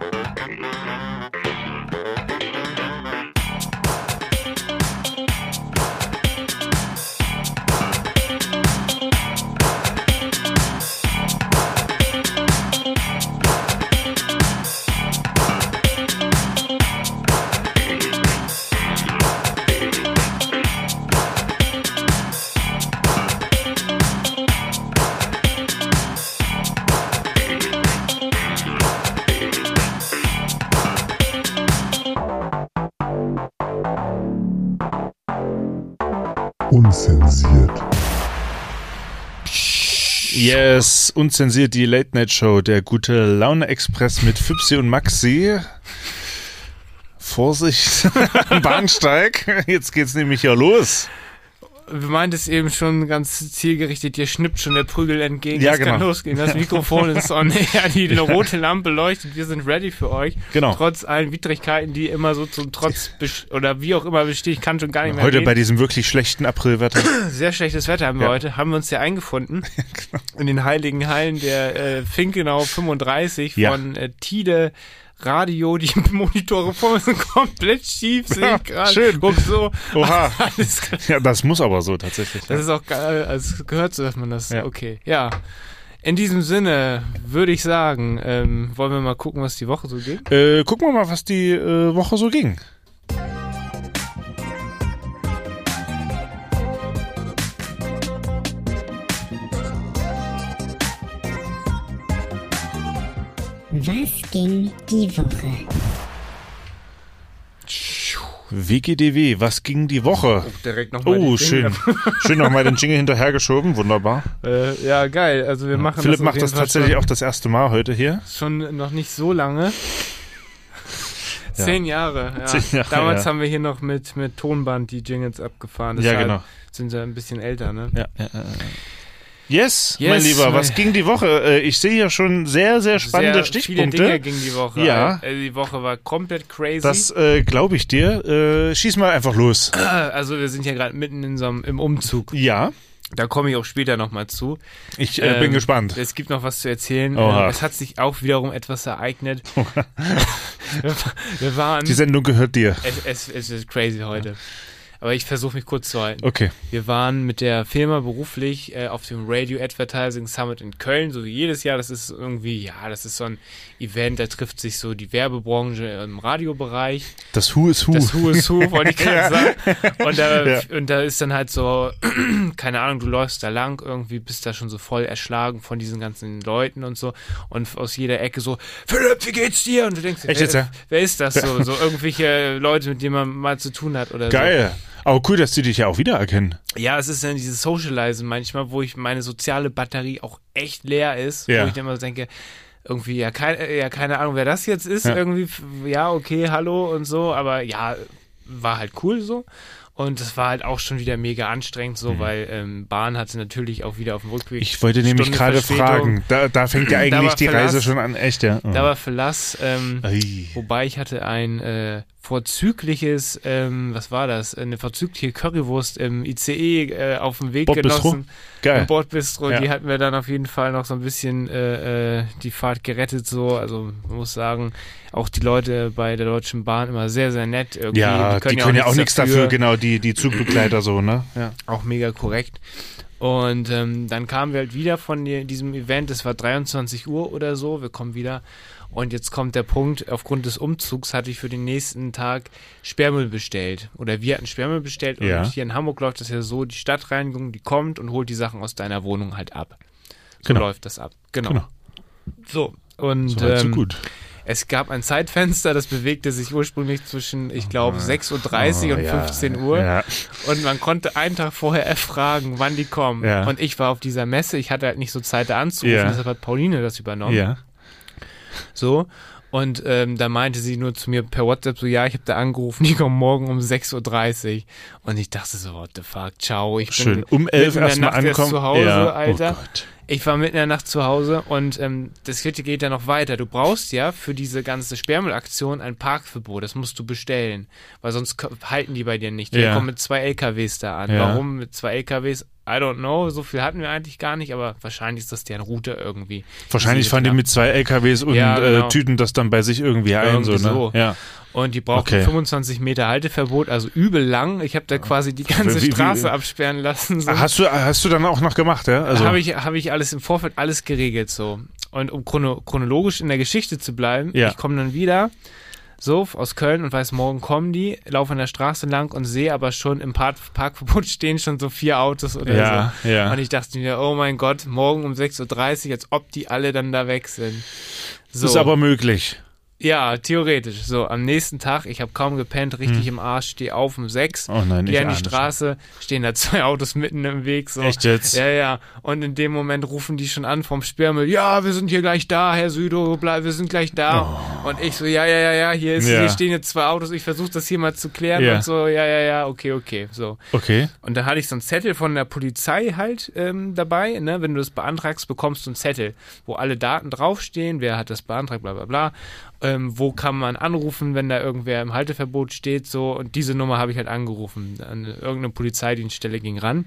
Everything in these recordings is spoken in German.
Unzensiert. Yes, unzensiert die Late-Night-Show, der gute Laune-Express mit Füpsi und Maxi. Vorsicht am Bahnsteig, jetzt geht's nämlich ja los. Du meintest eben schon ganz zielgerichtet, dir schnippt schon der Prügel entgegen. Ja, das genau. kann losgehen. Das Mikrofon ist on air, die rote Lampe leuchtet, wir sind ready für euch. Genau. Trotz allen Widrigkeiten, die immer so zum Trotz oder wie auch immer bestehen, ich kann schon gar nicht mehr Heute reden. bei diesem wirklich schlechten Aprilwetter. Sehr schlechtes Wetter haben wir heute. Haben wir uns ja eingefunden in den heiligen Hallen der Finkenau 35 von Tide Radio. Die Monitore vor mir sind komplett schief, sehe ich gerade. Schön. Guck so. Oha. Alles klar. Ja, das muss aber so tatsächlich. Das ist auch geil, also es gehört so, dass man das, Ja. okay. Ja, in diesem Sinne würde ich sagen, wollen wir mal gucken, was die Woche so geht? Gucken wir mal, was die Woche so ging. Was ging die Woche? WGDW, was ging die Woche? Direkt nochmal. Oh, schön. Schön nochmal den Jingle hinterhergeschoben, wunderbar. Ja, geil. Also wir machen Philipp das macht das tatsächlich schon, auch das erste Mal heute hier. schon noch nicht so lange. Ja. 10 Jahre, ja. 10 Jahre, Damals ja. haben wir hier noch mit Tonband die Jingles abgefahren. Ja, Deshalb genau. sind wir ein bisschen älter, ne? Ja. Yes, mein Lieber, was ging die Woche? Ich sehe hier schon sehr, sehr spannende Sehr Stichpunkte. viele Dinge gingen die Woche. Ja. Die Woche war komplett crazy. Das glaube ich dir. Schieß mal einfach los. Also wir sind ja gerade mitten im Umzug. Ja, Da komme ich auch später nochmal zu. ich bin gespannt. Es gibt noch was zu erzählen. Oha. Es hat sich auch wiederum etwas ereignet. wir waren... Die Sendung gehört dir. Es ist crazy heute. Aber ich versuche mich kurz zu halten. Okay. Wir waren mit der Firma beruflich auf dem Radio Advertising Summit in Köln, so wie jedes Jahr. Das ist irgendwie, das ist so ein Event, da trifft sich so die Werbebranche im Radiobereich. Das Who is Who. Das Who is Who, wollte ich gerade sagen. Ja. Und da ist dann halt so, keine Ahnung, du läufst da lang irgendwie, bist da schon so voll erschlagen von diesen ganzen Leuten und so. Und aus jeder Ecke so, Philipp, wie geht's dir? Und du denkst, Echt jetzt, ja? wer ist das? So irgendwelche Leute, mit denen man mal zu tun hat oder Geil. Aber cool, dass die dich ja auch wiedererkennen. so. Ja, es ist dann dieses Socializen manchmal, wo ich meine soziale Batterie auch echt leer ist, Ja. wo ich dann immer so denke, irgendwie, keine Ahnung, wer das jetzt ist, Ja. irgendwie, okay, hallo und so, aber ja, war halt cool so. Und es war halt auch schon wieder mega anstrengend so, weil Bahn hatte natürlich auch wieder auf dem Rückweg. Ich wollte nämlich Stunde gerade Verspätung. fragen, da fängt ja Da eigentlich war die Verlass. Reise schon an, echt, ja. Da war Verlass, Ei. wobei ich hatte ein vorzügliches, was war das? Eine vorzügliche Currywurst im ICE auf dem Weg Bordbistro? genossen. Geil. Im Bordbistro, Ja. die hatten wir dann auf jeden Fall noch so ein bisschen die Fahrt gerettet so. Also man muss sagen, auch die Leute bei der Deutschen Bahn immer sehr, sehr nett. Irgendwie. Ja, die können ja auch nichts dafür, genau, die Zugbegleiter so, ne? Ja. Auch mega korrekt. Und dann kamen wir halt wieder von diesem Event, es war 23 Uhr oder so, wir kommen wieder. Und jetzt kommt der Punkt, aufgrund des Umzugs hatte ich für den nächsten Tag Sperrmüll bestellt. Oder wir hatten Sperrmüll bestellt. Und Ja. hier in Hamburg läuft das ja so, die Stadtreinigung, die kommt und holt die Sachen aus deiner Wohnung halt ab. So Genau. läuft das ab. Genau. Genau. So, und So weit, so gut. es gab ein Zeitfenster, das bewegte sich ursprünglich zwischen, ich glaube, 6.30 Uhr und 15 Uhr. Ja. Und man konnte einen Tag vorher erfragen, wann die kommen. Ja. Und ich war auf dieser Messe, ich hatte halt nicht so Zeit da anzurufen, Ja. deshalb hat Pauline das übernommen. Ja. So. Und da meinte sie nur zu mir per WhatsApp so, ja, ich habe da angerufen, die kommen morgen um 6.30 Uhr. Und ich dachte so, what the fuck, ciao. Ich Schön. bin Um 11 mitten in der erstmal Nacht erst ankommen. zu Hause, Ja. Alter. Oh Gott. Ich war mitten in der Nacht zu Hause und das Vierte geht ja noch weiter. Du brauchst ja für diese ganze Sperrmüllaktion ein Parkverbot. Das musst du bestellen, weil sonst halten die bei dir nicht. Die Ja. kommen mit 2 LKWs da an. Ja. Warum mit 2 LKWs? I don't know, so viel hatten wir eigentlich gar nicht, aber wahrscheinlich ist das deren Route irgendwie. Wahrscheinlich fahren die mit 2 LKWs und genau. tüten das dann bei sich irgendwie ein. Irgendwie so, ne? Ja. Und die brauchten 25 Meter Halteverbot, also übel lang. Ich habe da quasi die ganze Straße absperren lassen. So. Hast du dann auch noch gemacht, ja? Also Habe ich alles im Vorfeld alles geregelt so. Und um chronologisch in der Geschichte zu bleiben, ich komme dann wieder so aus Köln und weiß, morgen kommen die, laufe an der Straße lang und sehe aber schon im Parkverbot stehen schon so 4 Autos oder so. Ja. Und ich dachte mir, oh mein Gott, morgen um 6.30 Uhr, als ob die alle dann da weg sind. So. Das ist aber möglich. Ja, theoretisch. So, am nächsten Tag, ich habe kaum gepennt, richtig im Arsch, stehe auf um 6, gehe an die Straße, stehen da 2 Autos mitten im Weg. So. Echt jetzt? Ja. Und in dem Moment rufen die schon an vom Sperrmüll, ja, wir sind hier gleich da, Herr Südo, wir sind gleich da. Oh. Und ich so, ja, hier stehen jetzt 2 Autos, ich versuche das hier mal zu klären und so, ja, okay, so. Okay. Und dann hatte ich so einen Zettel von der Polizei halt dabei, ne, wenn du das beantragst, bekommst du einen Zettel, wo alle Daten draufstehen, wer hat das beantragt, bla bla bla. Wo kann man anrufen, wenn da irgendwer im Halteverbot steht, so, und diese Nummer habe ich halt angerufen. An irgendeine Polizeidienststelle ging ran.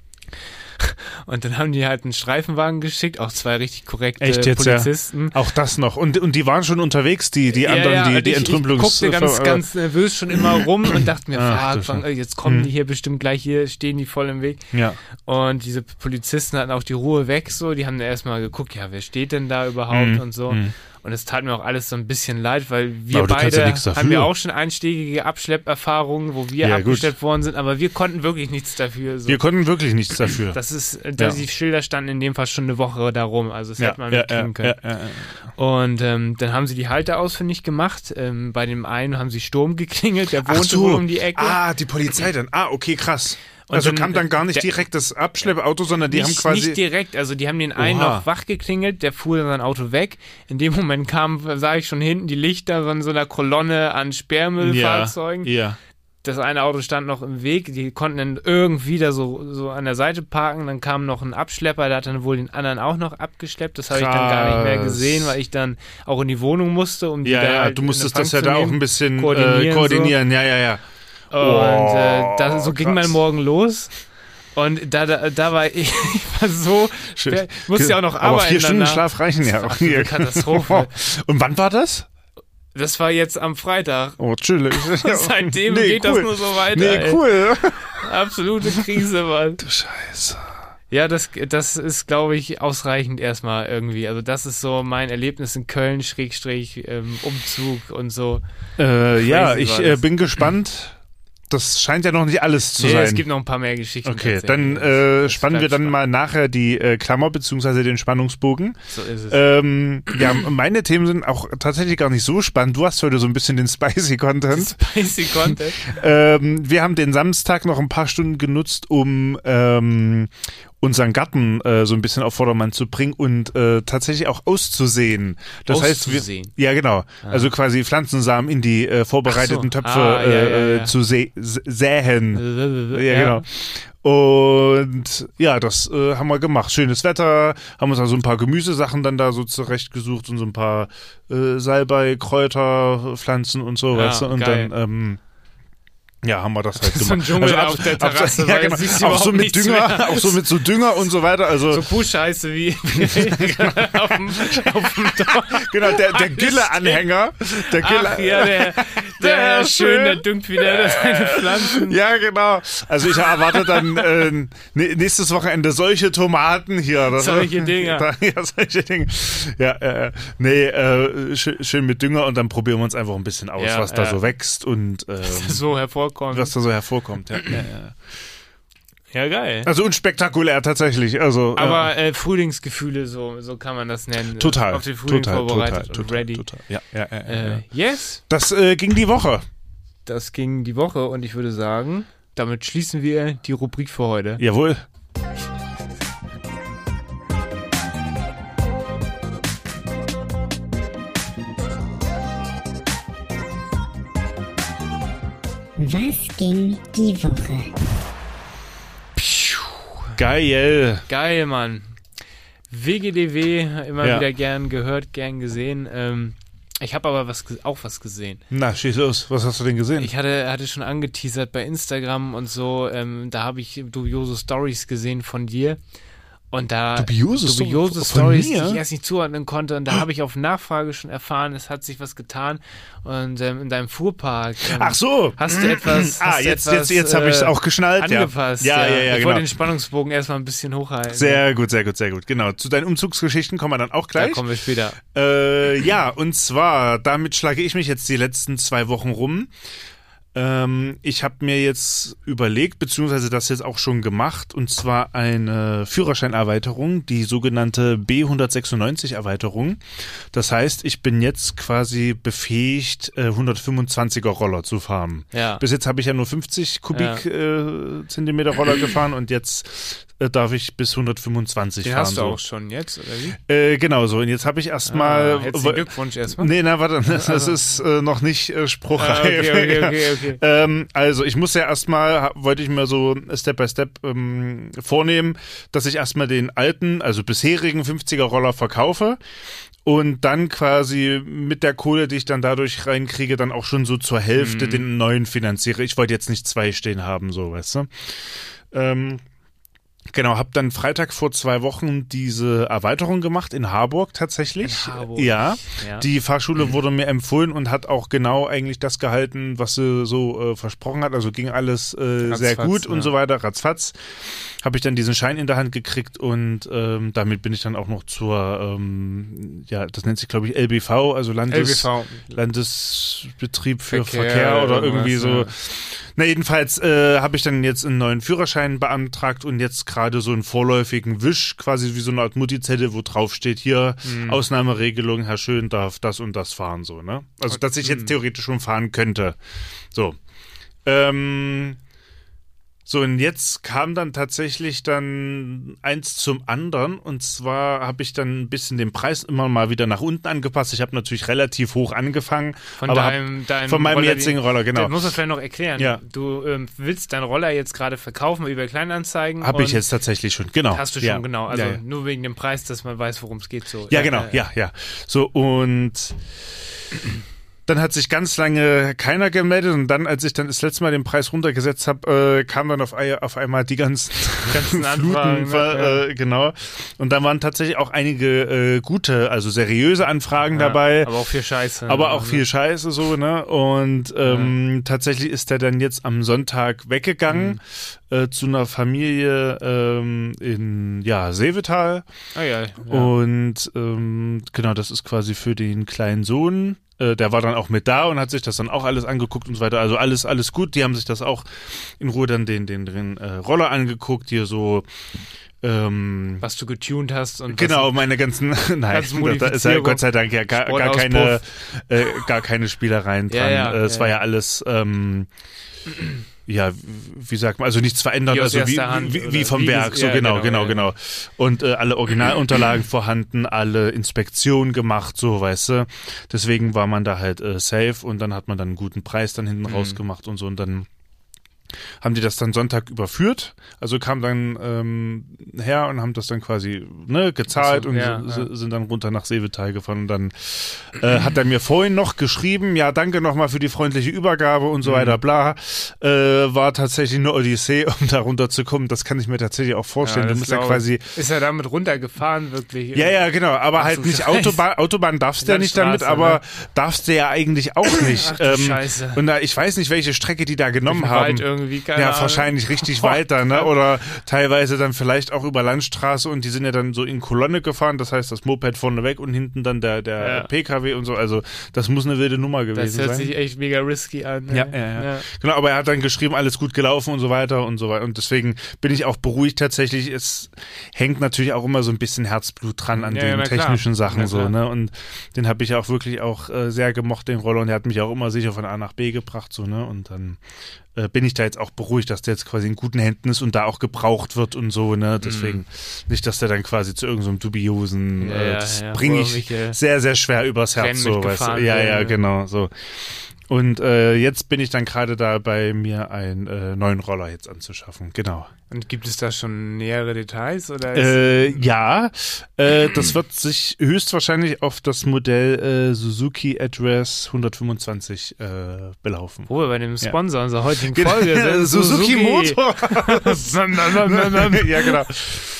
Und dann haben die halt einen Streifenwagen geschickt, auch 2 richtig korrekte Polizisten. Ja? Auch das noch. Und die waren schon unterwegs, die anderen, die Entrümpelungs... Ich guckte ganz nervös schon immer rum und dachte mir, jetzt kommen die hier bestimmt gleich, hier stehen die voll im Weg. Ja. Und diese Polizisten hatten auch die Ruhe weg, so, die haben dann erstmal geguckt, ja, wer steht denn da überhaupt und so. Und es tat mir auch alles so ein bisschen leid, weil wir beide haben ja auch schon einschlägige Abschlepperfahrungen, wo wir abgeschleppt worden sind, aber wir konnten wirklich nichts dafür. So. Wir konnten wirklich nichts dafür. Die Schilder standen in dem Fall schon eine Woche darum, also das hätte man mitkriegen können. Und dann haben sie die Halte ausfindig gemacht. Bei dem einen haben sie Sturm geklingelt, der wohnte wohl um die Ecke. Die Polizei dann. Okay, krass. Und also kam dann gar nicht direkt das Abschleppauto, sondern die haben quasi... Nicht direkt, also die haben den einen noch wach geklingelt, der fuhr dann sein Auto weg. In dem Moment sah ich schon hinten die Lichter von so einer Kolonne an Sperrmüllfahrzeugen. Ja. Das eine Auto stand noch im Weg, die konnten dann irgendwie da so an der Seite parken, dann kam noch ein Abschlepper, der hat dann wohl den anderen auch noch abgeschleppt, das habe ich dann gar nicht mehr gesehen, weil ich dann auch in die Wohnung musste, um die da halt du musstest das ja da auch ein bisschen koordinieren. So. Ja. Und so ging mein Morgen los. Und da war ich war so, musste ja auch noch arbeiten. Aber 4 Stunden Schlaf reichen ja auch. Eine Katastrophe. Und wann war das? Das war jetzt am Freitag. Oh, chillig. Seitdem geht das nur so weiter. Nee, cool. Absolute Krise, Mann. Du Scheiße. Ja, das ist, glaube ich, ausreichend erstmal irgendwie. Also das ist so mein Erlebnis in Köln, Umzug und so. Ich bin gespannt. Das scheint ja noch nicht alles zu sein. Es gibt noch ein paar mehr Geschichten. Okay, dann spannen wir dann mal nachher die Klammer bzw. den Spannungsbogen. So ist es. Meine Themen sind auch tatsächlich gar nicht so spannend. Du hast heute so ein bisschen den Spicy Content. Wir haben den Samstag noch ein paar Stunden genutzt, um unseren Garten so ein bisschen auf Vordermann zu bringen und tatsächlich auch auszusehen. Das heißt, ja genau, also quasi Pflanzensamen in die vorbereiteten Töpfe zu säen. Genau. Und ja, das haben wir gemacht. Schönes Wetter, haben uns also ein paar Gemüsesachen dann da so zurechtgesucht und so ein paar Salbei, Kräuter, Pflanzen und so, weißt du, und geil. Dann haben wir das halt gemacht. So ein Dschungel auf der Terrasse, ja, genau. Auch so mit Dünger, auch so mit so Dünger und so weiter. Also so Kuhscheiße wie auf dem Dorf. Genau, der Gille-Anhänger. Der schön, der düngt wieder seine Pflanzen. Ja, genau. Also ich erwarte dann nächstes Wochenende solche Tomaten hier. Solche Dinger. Solche Dinge. Schön mit Dünger und dann probieren wir uns einfach ein bisschen aus, was da so wächst und was da so hervorkommt. Ja, geil. Also unspektakulär tatsächlich. Also, aber Frühlingsgefühle, so kann man das nennen. Total. Auf den Frühling vorbereitet und ready. Total. Ja. Yes. Das ging die Woche. Das ging die Woche und ich würde sagen, damit schließen wir die Rubrik für heute. Jawohl. Was ging die Woche? Geil. Geil, Mann. WGDW, immer wieder gern gehört, gern gesehen. Ich habe aber auch was gesehen. Na, schieß los. Was hast du denn gesehen? Ich hatte schon angeteasert bei Instagram und so, da habe ich dubiose Stories gesehen von dir. Und da dubiose Stories, die ich erst nicht zuordnen konnte. Und da habe ich auf Nachfrage schon erfahren, es hat sich was getan. Und in deinem Fuhrpark ach so. Hast du etwas jetzt habe ich es auch geschnallt. Angepasst. Ja, Ich genau. wollte den Spannungsbogen erstmal ein bisschen hochhalten. Sehr gut. Genau. Zu deinen Umzugsgeschichten kommen wir dann auch gleich. Da kommen wir später. Ja, und zwar, damit schlage ich mich jetzt die letzten 2 Wochen rum. Ich habe mir jetzt überlegt, beziehungsweise das jetzt auch schon gemacht, und zwar eine Führerscheinerweiterung, die sogenannte B196-Erweiterung. Das heißt, ich bin jetzt quasi befähigt, 125er Roller zu fahren. Ja. Bis jetzt habe ich ja nur 50 Kubik-Zentimeter Roller gefahren und jetzt darf ich bis 125 Den fahren. hast du so. auch schon jetzt, oder wie? Genau so. Und jetzt habe ich erstmal... Herzlichen Glückwunsch erstmal. Nee, na, warte, das ist noch nicht spruchreif. Okay. Also ich muss ja erstmal, wollte ich mir so Step by Step vornehmen, dass ich erstmal den alten, also bisherigen 50er Roller verkaufe und dann quasi mit der Kohle, die ich dann dadurch reinkriege, dann auch schon so zur Hälfte den neuen finanziere. Ich wollte jetzt nicht 2 stehen haben, so, weißt du. Genau, habe dann Freitag vor 2 Wochen diese Erweiterung gemacht in Harburg tatsächlich. In Harburg. Ja, die Fahrschule wurde mir empfohlen und hat auch genau eigentlich das gehalten, was sie so versprochen hat. Also ging alles sehr gut und so weiter, ratzfatz. Habe ich dann diesen Schein in der Hand gekriegt und damit bin ich dann auch noch zur, das nennt sich glaube ich LBV, also Landesbetrieb für Verkehr oder irgendwie so. Ja. Na jedenfalls habe ich dann jetzt einen neuen Führerschein beantragt und jetzt gerade so einen vorläufigen Wisch, quasi wie so eine Art Mutti-Zettel, wo drauf steht, hier Ausnahmeregelung, Herr Schön darf das und das fahren, so, ne? Also, dass ich jetzt theoretisch schon fahren könnte. So. So, und jetzt kam dann tatsächlich dann eins zum anderen, und zwar habe ich dann ein bisschen den Preis immer mal wieder nach unten angepasst. Ich habe natürlich relativ hoch angefangen. Von meinem Roller, jetzigen Roller, genau. Das muss man vielleicht noch erklären. Ja. Du willst deinen Roller jetzt gerade verkaufen über Kleinanzeigen. Habe ich jetzt tatsächlich schon, genau. Hast du schon, genau. Also nur wegen dem Preis, dass man weiß, worum es geht. So. Ja, genau, ja. So, und... Dann hat sich ganz lange keiner gemeldet und dann, als ich dann das letzte Mal den Preis runtergesetzt habe, kamen dann auf einmal die ganzen Anfragen, Fluten, genau. Und da waren tatsächlich auch einige gute, also seriöse Anfragen dabei. Aber auch viel Scheiße. Aber auch viel Scheiße so, ne? Und tatsächlich ist der dann jetzt am Sonntag weggegangen zu einer Familie in Seevetal. Und genau, das ist quasi für den kleinen Sohn. Der war dann auch mit da und hat sich das dann auch alles angeguckt und so weiter. Also alles gut. Die haben sich das auch in Ruhe dann den Roller angeguckt, hier so was du getuned hast und genau, meine ganzen nein, da ist ja Gott sei Dank ja gar keine Spielereien dran. Es war ja alles wie sagt man, also nichts verändert, also wie vom Werk, so genau. Und alle Originalunterlagen vorhanden, alle Inspektionen gemacht, so, weißt du. Deswegen war man da halt safe und dann hat man dann einen guten Preis dann hinten rausgemacht und so und dann haben die das dann Sonntag überführt, also kamen dann her und haben das dann quasi gezahlt und sind dann runter nach Seevetal gefahren und dann hat er mir vorhin noch geschrieben, ja danke nochmal für die freundliche Übergabe und so weiter, bla, war tatsächlich eine Odyssee, um da runterzukommen, das kann ich mir tatsächlich auch vorstellen, du musst ja quasi... Ist er damit runtergefahren, wirklich? Ja, genau, aber halt nicht Autobahn darfst du ja nicht damit, aber darfst du ja eigentlich auch nicht. Ach, Scheiße. Und ich weiß nicht, welche Strecke die da genommen haben. Wahrscheinlich richtig weiter, ne? Oder teilweise dann vielleicht auch über Landstraße und die sind ja dann so in Kolonne gefahren, das heißt das Moped vorne weg und hinten dann der PKW und so, also das muss eine wilde Nummer gewesen sein. Das hört sich echt mega risky an. Ja. Genau, aber er hat dann geschrieben, alles gut gelaufen und so weiter und deswegen bin ich auch beruhigt tatsächlich, es hängt natürlich auch immer so ein bisschen Herzblut dran an den technischen Sachen so, ne? Und den habe ich auch wirklich auch sehr gemocht, den Roller, und der hat mich auch immer sicher von A nach B gebracht, so, ne? Und dann bin ich da jetzt auch beruhigt, dass der jetzt quasi in guten Händen ist und da auch gebraucht wird und so, ne? Deswegen nicht, dass der dann quasi zu irgendeinem dubiosen, das bringe ich sehr, sehr schwer übers Herz, so, weißt du? Ja, genau, so. Und jetzt bin ich dann gerade dabei, mir einen neuen Roller jetzt anzuschaffen. Genau. Und gibt es da schon nähere Details? Oder ja, das wird sich höchstwahrscheinlich auf das Modell Suzuki Address 125 belaufen. Wo wir bei dem Sponsor unserer heutigen Folge sind. Suzuki Motor. Ja, genau.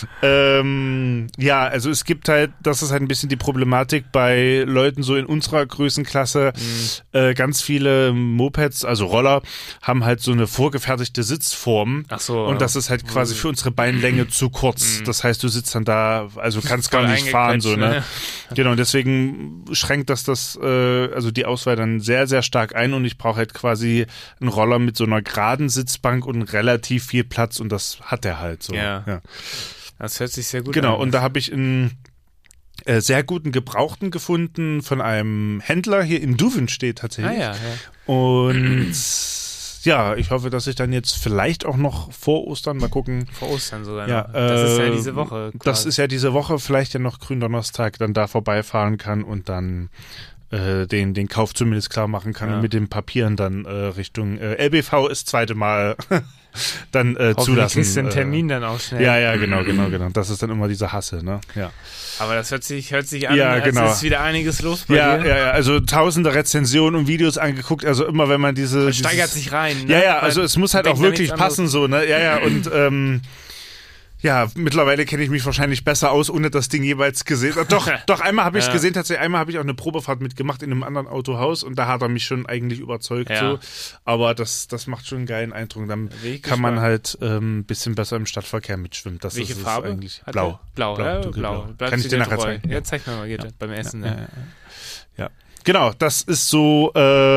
Ja, also es gibt halt, das ist halt ein bisschen die Problematik bei Leuten so in unserer Größenklasse. Ganz viele Mopeds, also Roller, haben halt so eine vorgefertigte Sitzform. Ach so. Und das ist halt quasi für unsere Beinlänge zu kurz. Das heißt, du sitzt dann da, also kannst gar nicht fahren, so, ne? Genau, und deswegen schränkt das also die Auswahl dann sehr, sehr stark ein und ich brauche halt quasi einen Roller mit so einer geraden Sitzbank und relativ viel Platz und das hat er halt so. Ja. Das hört sich sehr gut an. Genau, und da habe ich einen sehr guten Gebrauchten gefunden von einem Händler hier in Duvenstedt tatsächlich. Ja. Und ja, ich hoffe, dass ich dann jetzt vielleicht auch noch vor Ostern, mal gucken. Vor Ostern sogar noch. Ja, das ist ja diese Woche. Quasi. Das ist ja diese Woche, vielleicht ja noch Gründonnerstag, dann da vorbeifahren kann und dann den Kauf zumindest klar machen kann und mit den Papieren dann Richtung LBV das zweite Mal dann zulassen. Kriegst du den Termin dann auch schnell. Ja, genau. Das ist dann immer diese Hasse, ne? Ja. Aber das hört sich an, ja, genau. als ist wieder einiges los bei dir. Ja, also tausende Rezensionen und Videos angeguckt, also immer wenn man man steigert sich rein. Ne? Ja, also es muss halt auch wirklich passen, so, ne? Ja, und ja, mittlerweile kenne ich mich wahrscheinlich besser aus, ohne das Ding jeweils gesehen. Doch, einmal habe ich es gesehen, tatsächlich. Einmal habe ich auch eine Probefahrt mitgemacht in einem anderen Autohaus und da hat er mich schon eigentlich überzeugt. Ja. So. Aber das macht schon einen geilen Eindruck. Dann kann man halt ein bisschen besser im Stadtverkehr mitschwimmen. Das Welche ist Farbe? Eigentlich Blau. Blau. Kann ich dir nachher zeigen? Ja, zeig mal bitte, beim Essen. Ja. Genau, das ist so,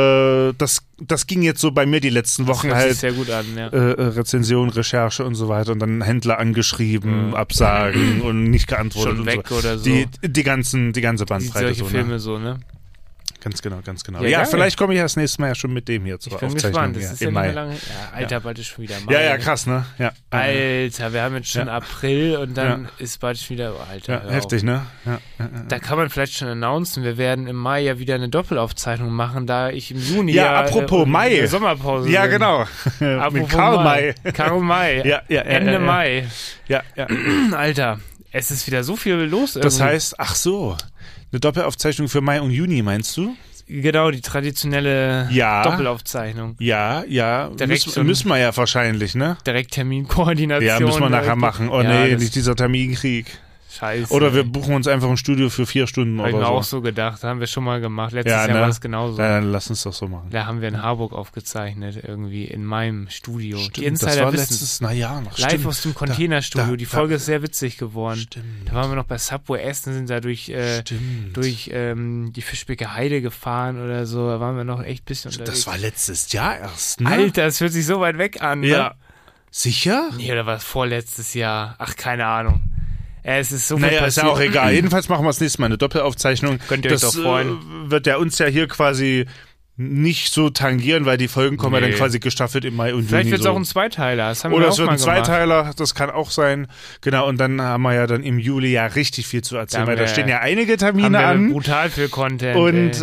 das ging jetzt so bei mir die letzten Wochen das halt. Sehr gut an, ja. Rezension, Recherche und so weiter und dann Händler angeschrieben, Absagen und nicht geantwortet. Schon weg und so. oder so. Die ganze Bandbreite. Solche Filme so, ne? Ganz genau. Ja, vielleicht komme ich das nächste Mal ja schon mit dem hier zur Aufzeichnung. Ich bin gespannt, das ist ja nicht mehr lange. Ja, Alter, bald ist schon wieder Mai. Ja, krass, ne? Ja. Alter, wir haben jetzt schon April und dann ist bald schon wieder, Alter. Ja, heftig, ne? Ja. Da kann man vielleicht schon announcen, wir werden im Mai ja wieder eine Doppelaufzeichnung machen, da ich im Juni apropos Mai. Sommerpause Ja, bin. genau. Mit Karl May. Karl May. Ende Mai. Ja. Alter, es ist wieder so viel los irgendwie. Das heißt, ach so, eine Doppelaufzeichnung für Mai und Juni, meinst du? Genau, die traditionelle Doppelaufzeichnung. Ja. Müssen wir ja wahrscheinlich, ne? Direkt Terminkoordination. Ja, müssen wir nachher machen. Oh nee, nicht dieser Terminkrieg. Scheiße. Oder wir buchen uns einfach ein Studio für 4 Stunden oder so. Habe ich mir auch so gedacht. Haben wir schon mal gemacht. Letztes Jahr war das genauso. Ja, dann lass uns das so machen. Da haben wir in Harburg aufgezeichnet, irgendwie in meinem Studio. Stimmt, die Insider das war wissen's. letztes Jahr noch. Live aus dem Containerstudio. Die Folge ist sehr witzig geworden. Stimmt. Da waren wir noch bei Subway Essen, sind da durch die Fischbecke Heide gefahren oder so. Da waren wir noch echt ein bisschen unterwegs. Das war letztes Jahr erst, ne? Alter, das hört sich so weit weg an. Ja. Ne? Sicher? Nee, oder war es vorletztes Jahr? Ach, keine Ahnung. Es ist so viel passiert. Ist ja auch egal. Jedenfalls machen wir das nächste Mal eine Doppelaufzeichnung. Könnt ihr euch doch freuen. Wird ja uns ja hier quasi nicht so tangieren, weil die Folgen kommen ja dann quasi gestaffelt im Mai und Juni. Vielleicht wird es auch ein Zweiteiler. Das haben Oder wir es auch wird mal ein Zweiteiler, das kann auch sein. Genau, und dann haben wir ja dann im Juli ja richtig viel zu erzählen, weil da stehen ja einige Termine an. Brutal viel Content. Und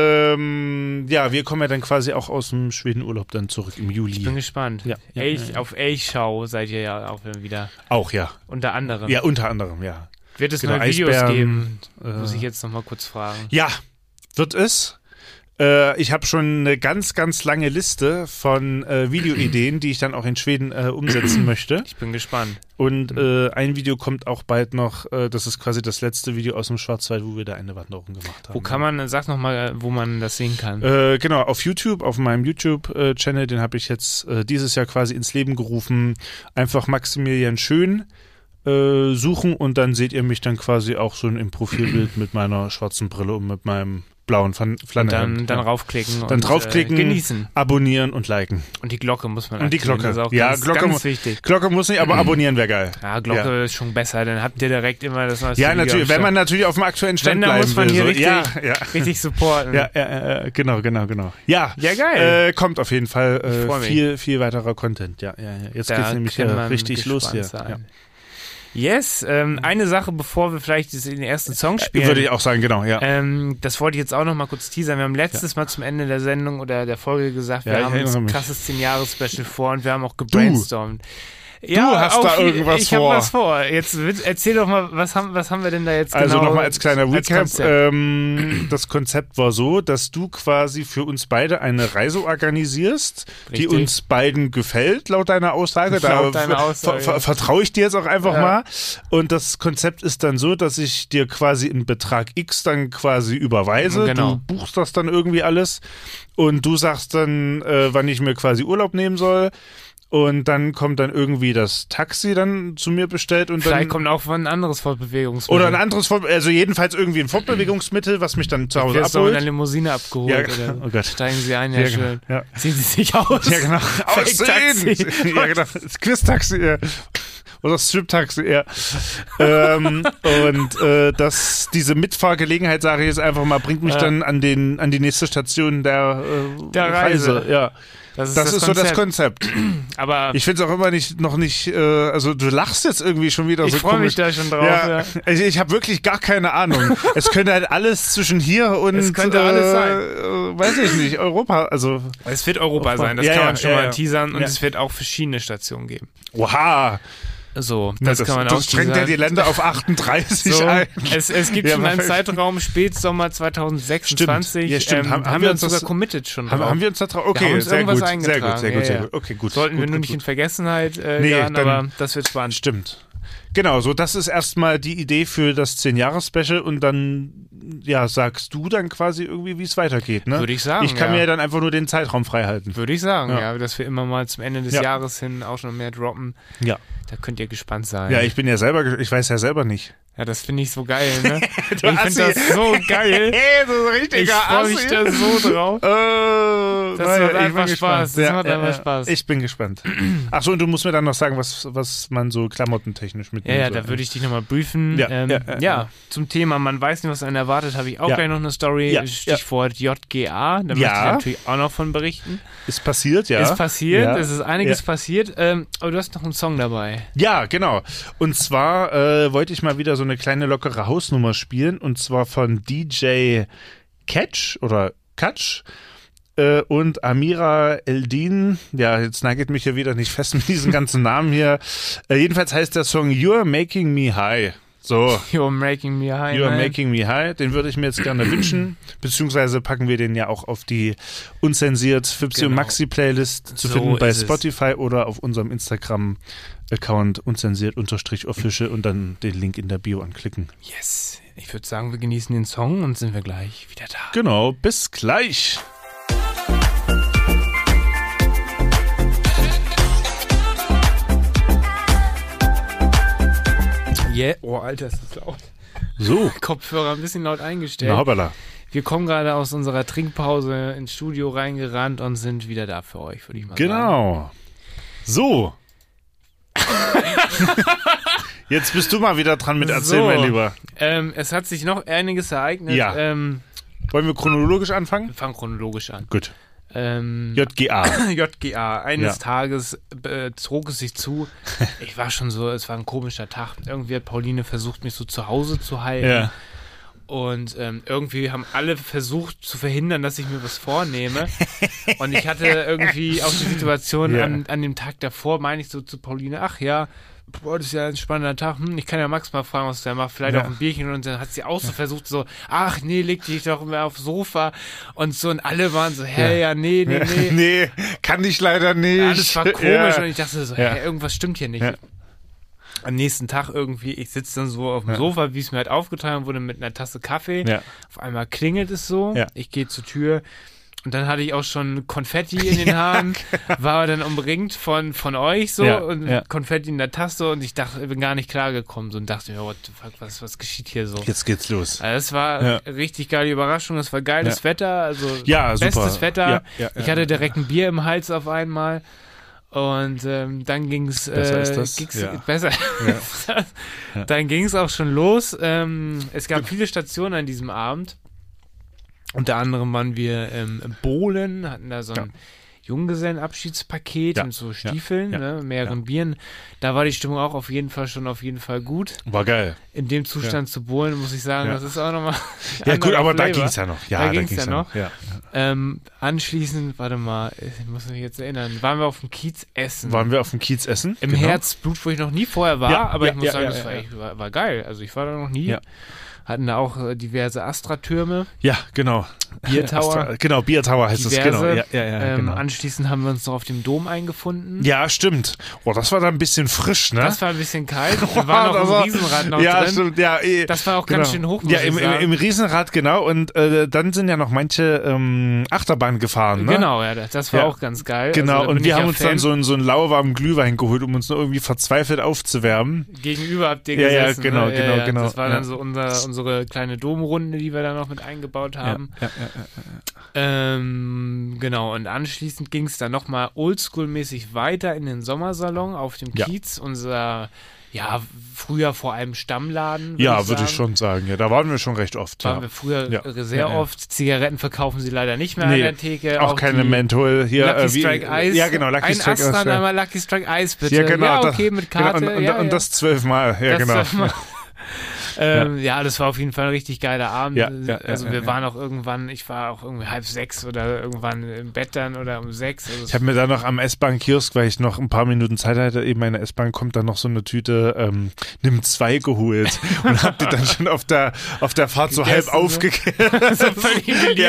wir kommen ja dann quasi auch aus dem Schwedenurlaub dann zurück im Juli. Ich bin gespannt. Ja. Auf Elchschau seid ihr ja auch wieder. Auch, ja. Unter anderem. Ja, unter anderem, ja. Wird es neue Videos geben? Muss ich jetzt nochmal kurz fragen. Ja, wird es. Ich habe schon eine ganz, ganz lange Liste von Videoideen, die ich dann auch in Schweden umsetzen möchte. Ich bin gespannt. Und ein Video kommt auch bald noch, das ist quasi das letzte Video aus dem Schwarzwald, wo wir da eine Wanderung gemacht haben. Wo kann man, sag nochmal, wo man das sehen kann. Genau, auf YouTube, auf meinem YouTube-Channel, den habe ich jetzt dieses Jahr quasi ins Leben gerufen. Einfach Maximilian Schön suchen und dann seht ihr mich dann quasi auch schon im Profilbild mit meiner schwarzen Brille und mit meinem blauen Flanellhemd. Dann raufklicken und draufklicken, genießen. Abonnieren und liken. Und die Glocke muss man aktivieren. Und die Glocke. Das ist auch ganz wichtig. Glocke muss nicht, aber abonnieren wäre geil. Ja, Glocke ist schon besser, dann habt ihr direkt immer das neueste Ja, natürlich, wenn man natürlich auf dem aktuellen Stand bleiben will. Muss man hier so. richtig supporten. Ja, genau. Ja, geil. Kommt auf jeden Fall viel weiterer Content. Ja. Jetzt geht's nämlich richtig los hier. Yes, eine Sache, bevor wir vielleicht den ersten Song spielen. Würde ich auch sagen, genau, ja. Das wollte ich jetzt auch noch mal kurz teasern. Wir haben letztes Mal zum Ende der Sendung oder der Folge gesagt, wir haben uns ein krasses 10-Jahres-Special vor und wir haben auch gebrainstormt. Du hast da irgendwas ich vor. Ich habe was vor. Jetzt erzähl doch mal, was haben wir denn da jetzt genau? Also nochmal als kleiner Recap. Das Konzept war so, dass du quasi für uns beide eine Reise organisierst, die uns beiden gefällt, laut deiner Aussage. Vertraue ich dir jetzt auch einfach mal. Und das Konzept ist dann so, dass ich dir quasi einen Betrag X dann quasi überweise. Genau. Du buchst das dann irgendwie alles und du sagst dann, wann ich mir quasi Urlaub nehmen soll. Und dann kommt dann irgendwie das Taxi dann zu mir bestellt und vielleicht dann kommt auch ein anderes Fortbewegungsmittel. Oder ein anderes also jedenfalls irgendwie ein Fortbewegungsmittel, was mich dann zu Hause abholt. Wirst du in der Limousine abgeholt oder oh Gott. Steigen Sie ein, Herr Schön. Ja. Ziehen Sie sich aus. Ja, genau. Aussehen! Ja, genau. Das Quiz-Taxi, ja. Oder Strip-Taxi, ja. Diese Mitfahrgelegenheit, sage ich jetzt einfach mal, bringt mich dann an die nächste Station der Reise. Ja. Das ist so das Konzept. Aber ich finde es auch immer noch nicht, also du lachst jetzt irgendwie schon wieder so komisch. Ich freue mich da schon drauf, ja. Ich habe wirklich gar keine Ahnung. Es könnte halt alles zwischen hier und es könnte alles sein. Weiß ich nicht, Europa, also. Es wird Europa sein, das kann man schon mal teasern und es wird auch verschiedene Stationen geben. Oha! So, das kann man auch das schränkt ja die Länder auf 38 ein. Es gibt schon einen Zeitraum, Spätsommer 2026. Stimmt. Ja, stimmt. Haben wir uns sogar committed schon drauf. Haben wir uns da drauf? Okay, sehr gut. Okay, gut. Sollten wir nur nicht in Vergessenheit geraten, aber das wird spannend. Stimmt. Genau, so das ist erstmal die Idee für das 10-Jahres-Special und dann sagst du dann quasi irgendwie, wie es weitergeht, ne? Würde ich sagen, ich kann mir dann einfach nur den Zeitraum frei halten. Würde ich sagen, dass wir immer mal zum Ende des Jahres hin auch schon mehr droppen. Ja. Da könnt ihr gespannt sein. Ja, ich weiß ja selber nicht. Ja, das finde ich so geil, ne? Ich finde das so geil. Hey, so richtig. Ich freue mich da so drauf. Das macht einfach Spaß. Das macht einfach Spaß. Ich bin gespannt. Ach so, und du musst mir dann noch sagen, was man so klamottentechnisch mitnimmt. Ja, da würde ich dich nochmal briefen. Zum Thema, man weiß nicht, was einen erwartet, habe ich auch gleich noch eine Story. Stichwort JGA. Da möchte ich natürlich auch noch von berichten. Ist passiert, ja. Ist passiert. Es ist einiges passiert. Aber du hast noch einen Song dabei. Ja, genau. Und zwar wollte ich mal wieder so eine kleine lockere Hausnummer spielen und zwar von DJ Catch oder Katsch und Amira Eldin. Ja, jetzt nagelt mich ja wieder nicht fest mit diesen ganzen Namen hier. Jedenfalls heißt der Song You're Making Me High. So. You're Making Me High. You're Making Me High. Den würde ich mir jetzt gerne wünschen. Beziehungsweise packen wir den ja auch auf die unzensiert Fipsi und Maxi Playlist zu finden bei Spotify oder auf unserem Instagram-Account unzensiert_official und dann den Link in der Bio anklicken. Yes. Ich würde sagen, wir genießen den Song und sind wir gleich wieder da. Genau. Bis gleich. Yeah. Oh, Alter, ist das laut. So. Kopfhörer ein bisschen laut eingestellt. Na, hoppala. Wir kommen gerade aus unserer Trinkpause ins Studio reingerannt und sind wieder da für euch, würde ich mal sagen. Genau. So. Jetzt bist du mal wieder dran mit Erzähl, mein Lieber. Es hat sich noch einiges ereignet. Ja. Wollen wir chronologisch anfangen? Wir fangen chronologisch an. Gut. JGA. JGA. Eines Tages zog es sich zu. Ich war schon so, es war ein komischer Tag. Irgendwie hat Pauline versucht, mich so zu Hause zu halten. Ja. Und irgendwie haben alle versucht zu verhindern, dass ich mir was vornehme. Und ich hatte irgendwie auch die Situation an dem Tag davor, meine ich so zu Pauline, ach ja, boah, das ist ja ein spannender Tag. Ich kann ja Max mal fragen, was der macht. Vielleicht auch ein Bierchen. Und dann hat sie auch so versucht, so, ach nee, leg dich doch mal aufs Sofa. Und so, und alle waren so, nee. Nee, kann ich leider nicht. Alles war komisch. Und ich dachte so, irgendwas stimmt hier nicht. Ja. Am nächsten Tag irgendwie, ich sitze dann so auf dem Sofa, wie es mir halt aufgetragen wurde, mit einer Tasse Kaffee. Ja. Auf einmal klingelt es so. Ja. Ich gehe zur Tür. Und dann hatte ich auch schon Konfetti in den Haaren, war dann umringt von euch so und Konfetti in der Tasse und ich dachte, ich bin gar nicht klargekommen so und dachte mir, what the fuck, was geschieht hier so? Jetzt geht's los. Also es war richtig geile Überraschung, es war geiles Wetter, also bestes super. Wetter. Ich hatte direkt ein Bier im Hals auf einmal und dann ging's besser ist das? Besser. Ja. Dann ging's auch schon los. Es gab viele Stationen an diesem Abend. Unter anderem waren wir bowlen, hatten da so ein Junggesellenabschiedspaket mit so Stiefeln, mehreren Bieren. Da war die Stimmung auch auf jeden Fall gut. War geil. In dem Zustand zu bowlen, muss ich sagen, das ist auch nochmal ja gut, aber da ging es ja noch. Ja, da ging es ja noch. Ja. Anschließend, warte mal, ich muss mich jetzt erinnern, waren wir auf dem Kiez essen. Im Herzblut, wo ich noch nie vorher war, aber ich muss sagen, das war geil. Also ich war da noch nie. Ja. Hatten da auch diverse Astra-Türme. Ja, genau. Biertower. Biertower heißt es, genau. Genau. Anschließend haben wir uns noch auf dem Dom eingefunden. Ja, stimmt. Oh, das war da ein bisschen frisch, ne? Das war ein bisschen kalt. Wir waren noch im Riesenrad noch drin. Stimmt. Ja, das war auch ganz schön hoch, muss ich sagen. Im Riesenrad, genau. Und dann sind ja noch manche Achterbahn gefahren, ne? Genau, ja, das war auch ganz geil. Genau, also, und wir haben uns dann so einen lauwarmen Glühwein geholt, um uns nur irgendwie verzweifelt aufzuwärmen. Gegenüber habt ihr gesessen. Ja, genau. Das war dann so unsere kleine Domrunde, die wir da noch mit eingebaut haben. Genau, und anschließend ging es dann nochmal oldschool-mäßig weiter in den Sommersalon auf dem Kiez, unser früher vor allem Stammladen. Würde ich schon sagen. Ja, da waren wir schon recht oft. Waren wir früher sehr oft. Zigaretten verkaufen sie leider nicht mehr an der Theke. Auch keine Menthol. Hier, Lucky Strike Eis. Ja, genau. Lucky Strike Eis. Einmal Lucky Strike Eis, bitte. Ja, genau. Ja, okay, mit Karte. Genau, und das 12-mal. Ja, genau. Das war auf jeden Fall ein richtig geiler Abend. Wir waren auch irgendwann, ich war auch irgendwie 5:30 oder irgendwann im Bett dann oder um 6. Also ich habe mir da noch am S-Bahn-Kiosk, weil ich noch ein paar Minuten Zeit hatte, eben meine S-Bahn kommt, dann noch so eine Tüte Nimm 2 geholt und hab die dann schon auf der Fahrt so halb aufgekehrt. So völlig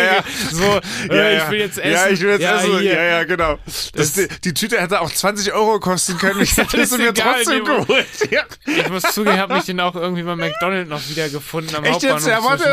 ich will jetzt essen. Ja, ich will jetzt essen. Ja, genau. Die Tüte hätte auch 20 € kosten können. Ich hätte sie mir trotzdem geholt. Ja. Ich muss zugeben, ich habe mich den auch irgendwie bei McDonald's noch wieder gefunden am Hauptbahnhof.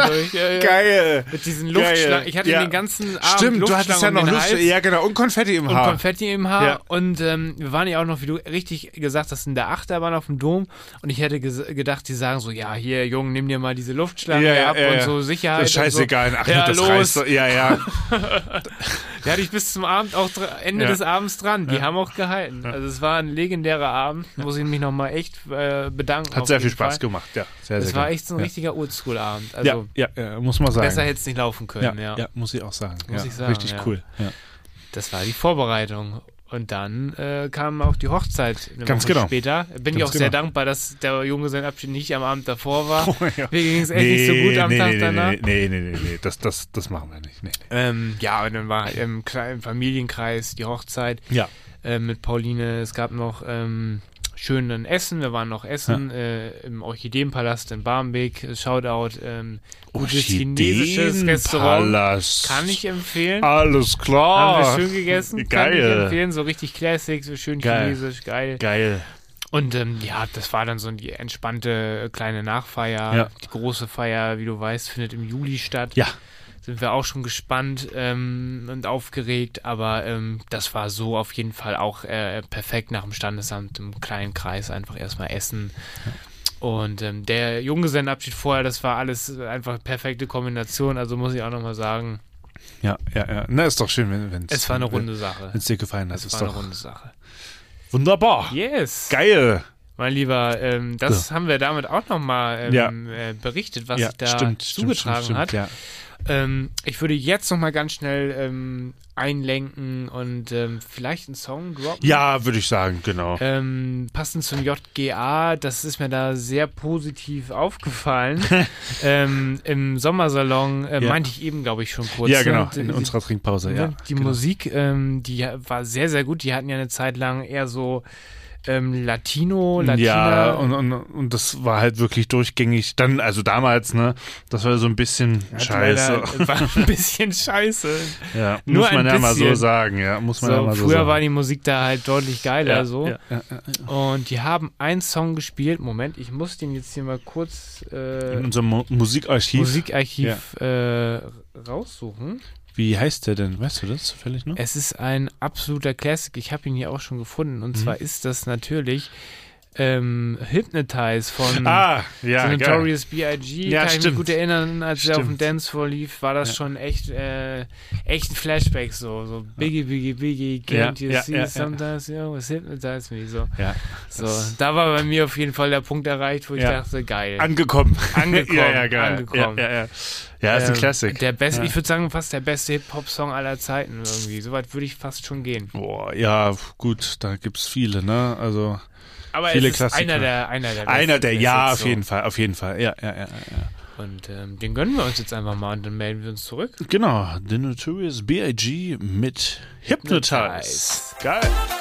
Geil. Mit diesen Luftschlangen. Ich hatte den ganzen Abend Stimmt, du hattest ja noch Luft. Ja, genau. Und Konfetti im Haar. Ja. Und wir waren ja auch noch, wie du richtig gesagt hast, in der Achterbahn auf dem Dom. Und ich hätte gedacht, die sagen so, ja, hier, Junge, nimm dir mal diese Luftschlange ab und so Sicherheit. Das ist scheißegal. So. Das reißt so. Ja. Die hatte ich bis zum Abend auch Ende des Abends dran. Die haben auch gehalten. Also es war ein legendärer Abend. Muss ich mich nochmal echt bedanken. Hat sehr viel Spaß gemacht, ja. Es war echt so ein richtiger Oldschool-Abend. Also muss man sagen. Besser hätte es nicht laufen können. Ja, muss ich auch sagen. Muss ich sagen, richtig cool. Ja. Das war die Vorbereitung. Und dann kam auch die Hochzeit eine Woche später. Bin ich auch sehr dankbar, dass der Junggesellenabschied nicht am Abend davor war. Mir ging es echt nicht so gut am Tag danach. Nee. Das machen wir nicht. Nee. Und dann war im Familienkreis die Hochzeit mit Pauline. Es gab noch schönen Essen. Wir waren noch essen im Orchideenpalast in Barmbek. Shoutout. Gutes chinesisches Restaurant. Kann ich empfehlen. Alles klar. Haben wir schön gegessen. Geil. Kann ich empfehlen. So richtig classic, so schön chinesisch. Geil. Und das war dann so die entspannte kleine Nachfeier. Ja. Die große Feier, wie du weißt, findet im Juli statt. Ja. Sind wir auch schon gespannt und aufgeregt, aber das war so auf jeden Fall auch perfekt nach dem Standesamt im kleinen Kreis einfach erstmal essen. Ja. Und der Junggesellenabschied vorher, das war alles einfach perfekte Kombination, also muss ich auch nochmal sagen. Ja. Na, ist doch schön, wenn es war eine runde Sache. Wenn es dir gefallen hat. Es war eine runde Sache. Wunderbar. Yes. Geil. Mein Lieber, das haben wir damit auch nochmal berichtet, was sich da zugetragen hat. Ja. Ich würde jetzt nochmal ganz schnell einlenken und vielleicht einen Song droppen. Ja, würde ich sagen, genau. Passend zum JGA, das ist mir da sehr positiv aufgefallen. Im Sommersalon meinte ich eben, glaube ich, schon kurz. Ja, genau, in unserer Trinkpause, Die Musik, die war sehr, sehr gut. Die hatten ja eine Zeit lang eher so Latina. Ja, und das war halt wirklich durchgängig. Dann, also damals, ne, das war so ein bisschen scheiße. War ein bisschen scheiße. Ja, nur muss man ja mal so sagen, Früher war die Musik da halt deutlich geiler, Ja. Und die haben einen Song gespielt. Moment, ich muss den jetzt hier mal kurz in unserem Musikarchiv raussuchen. Wie heißt der denn? Weißt du das zufällig noch? Es ist ein absoluter Classic. Ich habe ihn hier auch schon gefunden. Und zwar ist das natürlich Hypnotize von Notorious B.I.G. Ja, kann ich mich gut erinnern, als er auf dem Dancefloor lief, war das schon echt ein Flashback, so Biggie, can't you see sometimes, it's hypnotize me, so. Ja. So, da war bei mir auf jeden Fall der Punkt erreicht, wo ich dachte, geil. Angekommen. Ja, geil. Angekommen. Ja, ist ein Classic. Der beste, ich würde sagen, fast der beste Hip-Hop-Song aller Zeiten irgendwie. Soweit würde ich fast schon gehen. Boah, ja, gut, da gibt's viele, ne? Also aber viele es ist Klassiker. Einer der auf jeden Fall. Ja. Und den gönnen wir uns jetzt einfach mal und dann melden wir uns zurück. Genau, The Notorious B.I.G. mit Hypnotize. Geil.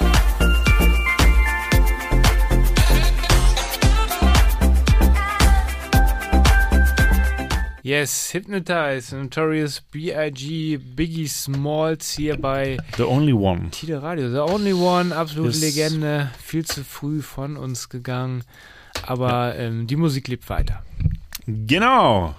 Yes, Hypnotize, Notorious B.I.G., Biggie Smalls hier bei The Only One. Tide Radio. The Only One, absolute Legende. Viel zu früh von uns gegangen. Aber die Musik lebt weiter. Genau.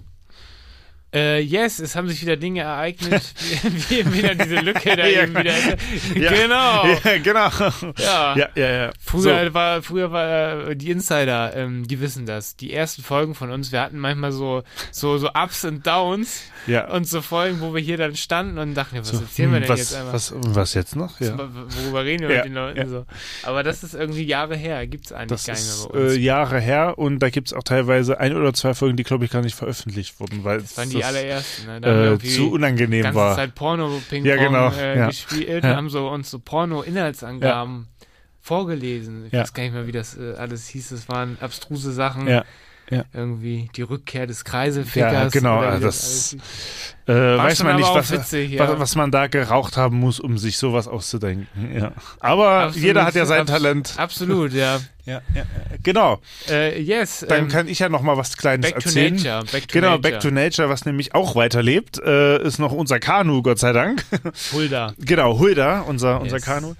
Yes, es haben sich wieder Dinge ereignet, wie wieder diese Lücke da eben wieder. Genau. Ja, genau. Ja. Früher war die Insider, die wissen das. Die ersten Folgen von uns, wir hatten manchmal so Ups und Downs und so Folgen, wo wir hier dann standen und dachten, was erzählen wir denn jetzt einfach? Was jetzt noch? Ja. Worüber reden wir mit den Leuten so? Aber das ist irgendwie Jahre her, gibt's eigentlich gar nicht mehr bei uns. Jahre her und da gibt's auch teilweise 1 oder 2 Folgen, die glaube ich gar nicht veröffentlicht wurden, weil das waren die allerersten, ne? Da zu unangenehm ganze war. Zeit Porno-Ping-Pong gespielt, haben so uns so Porno-Inhaltsangaben vorgelesen. Ich weiß gar nicht mehr, wie das alles hieß. Das waren abstruse Sachen. Ja. Irgendwie die Rückkehr des Kreiselfickers. Ja, genau. Das weiß man nicht, was man da geraucht haben muss, um sich sowas auszudenken. Ja. Aber jeder hat ja sein Talent. Absolut, ja. Ja. Genau. Yes. Dann kann ich ja noch mal was Kleines erzählen. Back to Nature, was nämlich auch weiterlebt, ist noch unser Kanu, Gott sei Dank. Hulda. Genau, Hulda, unser Kanu.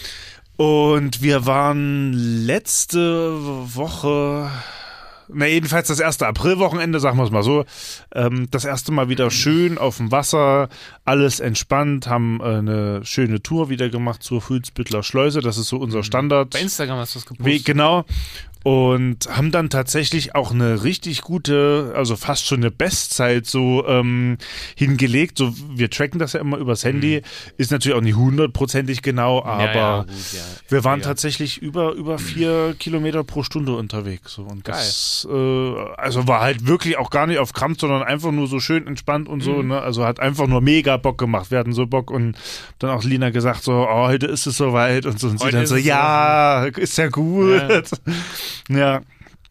Und wir waren letzte Woche... jedenfalls das erste Aprilwochenende, sagen wir es mal so, das erste Mal wieder schön auf dem Wasser, alles entspannt, haben eine schöne Tour wieder gemacht zur Fuhlsbüttler Schleuse, das ist so unser Standard. Bei Instagram hast du das gepostet. Genau. Und haben dann tatsächlich auch eine richtig gute, also fast schon eine Bestzeit so hingelegt. So, wir tracken das ja immer übers Handy. Ist natürlich auch nicht 100%ig genau, aber wir waren tatsächlich über 4 Kilometer pro Stunde unterwegs. So. Und das also war halt wirklich auch gar nicht auf Krampf, sondern einfach nur so schön entspannt und so. Ne? Also hat einfach nur mega Bock gemacht. Wir hatten so Bock und dann auch Lina gesagt so, heute ist es soweit und so. Und sie dann so, ist ja gut. Ja.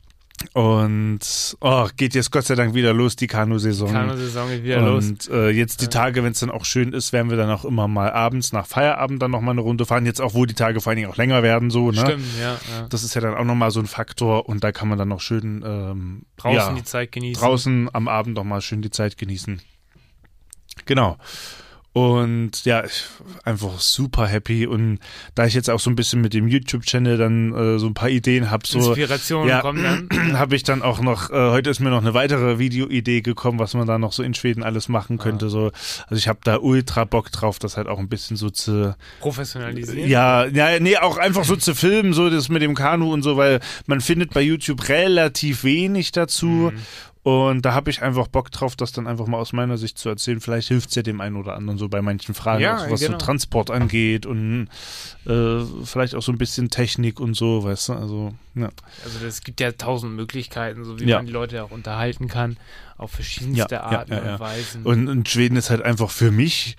Und geht jetzt Gott sei Dank wieder los, die Kanu-Saison. Die Kanu-Saison geht wieder los. Und jetzt die Tage, wenn es dann auch schön ist, werden wir dann auch immer mal abends nach Feierabend dann nochmal eine Runde fahren. Jetzt auch, wo die Tage vor allen Dingen auch länger werden. So, ne? Stimmt, ja. Das ist ja dann auch nochmal so ein Faktor und da kann man dann noch schön draußen die Zeit genießen. Draußen am Abend nochmal schön die Zeit genießen. Genau. Und ja, einfach super happy und da ich jetzt auch so ein bisschen mit dem YouTube-Channel dann so ein paar Ideen habe, so Inspirationen kommen dann. Habe ich dann auch noch, heute ist mir noch eine weitere Videoidee gekommen, was man da noch so in Schweden alles machen könnte. So, also ich habe da ultra Bock drauf, das halt auch ein bisschen so zu professionalisieren. Auch einfach so zu filmen, so das mit dem Kanu und so, weil man findet bei YouTube relativ wenig dazu. Und da habe ich einfach Bock drauf, das dann einfach mal aus meiner Sicht zu erzählen. Vielleicht hilft es ja dem einen oder anderen so bei manchen Fragen, auch was so Transport angeht und vielleicht auch so ein bisschen Technik und so, weißt du, also, ja. Also es gibt ja 1000 Möglichkeiten, so wie man die Leute auch unterhalten kann, auf verschiedenste Arten und Weisen. Und Schweden ist halt einfach für mich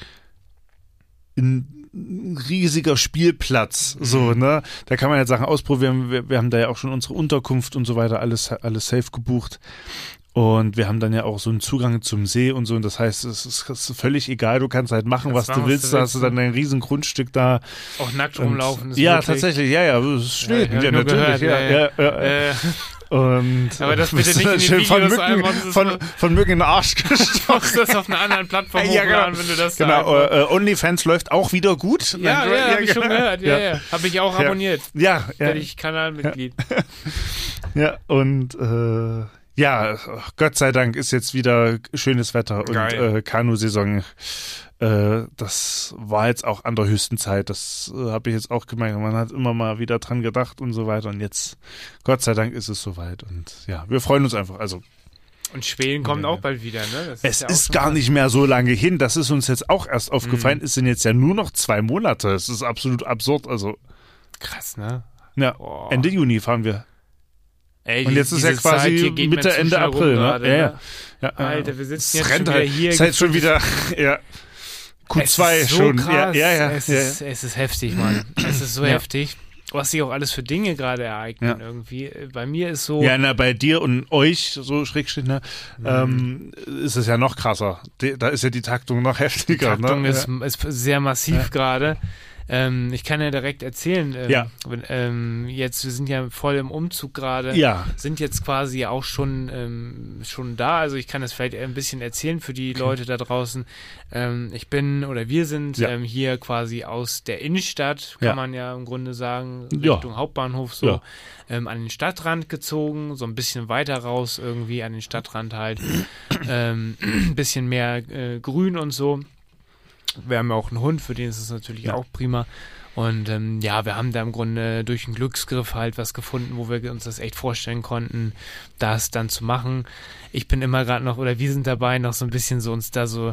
ein riesiger Spielplatz, so, ne? Da kann man jetzt Sachen ausprobieren. Wir haben da ja auch schon unsere Unterkunft und so weiter, alles safe gebucht. Und wir haben dann ja auch so einen Zugang zum See und so. Und das heißt, es ist völlig egal. Du kannst halt machen, was du willst. Da hast du dann ein riesen Grundstück da. Auch nackt rumlaufen. Ja, möglich. Tatsächlich. Ja. Das ist Schweden. Ja, natürlich. Gehört, Und aber das bitte nicht in den Videos von Mücken in den Arsch gestochen. Das auf einer anderen Plattform hochladen, wenn du das Genau, OnlyFans läuft auch wieder gut. Ja, habe ich schon gehört. Ja. Habe ich auch abonniert. Ja. Werde ich Kanalmitglied. Ja, und Ja, Gott sei Dank ist jetzt wieder schönes Wetter und Kanu-Saison. Das war jetzt auch an der höchsten Zeit. Das habe ich jetzt auch gemerkt. Man hat immer mal wieder dran gedacht und so weiter. Und jetzt, Gott sei Dank, ist es soweit. Und ja, wir freuen uns einfach. Also und Schwelen kommt auch bald wieder, ne? Es ist gar nicht mehr so lange hin. Das ist uns jetzt auch erst aufgefallen. Es sind jetzt ja nur noch 2 Monate. Es ist absolut absurd. Also krass, ne? Ja, Ende Juni fahren wir. Ey, und jetzt ist ja quasi Mitte, Ende April, grade, ne? Ja. Alter, wir sitzen jetzt schon wieder hier. Ist halt schon wieder, Q2 es ist so schon. Krass. Ja. Es ist heftig, Mann. Es ist so heftig. Was sich auch alles für Dinge gerade ereignen irgendwie. Bei mir ist so... Ja, bei dir und euch, so Schrägstrich, ne, ist es ja noch krasser. Da ist ja die Taktung noch heftiger. Die Taktung ist sehr massiv gerade. Ich kann ja direkt erzählen, jetzt, wir sind ja voll im Umzug gerade, sind jetzt quasi auch schon da, also ich kann das vielleicht ein bisschen erzählen für die Leute da draußen. Wir sind hier quasi aus der Innenstadt, kann man ja im Grunde sagen, Richtung Hauptbahnhof so, an den Stadtrand gezogen, so ein bisschen weiter raus irgendwie an den Stadtrand halt, ein bisschen mehr Grün und so. Wir haben ja auch einen Hund, für den ist es natürlich auch prima. Und wir haben da im Grunde durch einen Glücksgriff halt was gefunden, wo wir uns das echt vorstellen konnten, das dann zu machen. Ich bin immer gerade noch, oder wir sind dabei, noch so ein bisschen so uns da so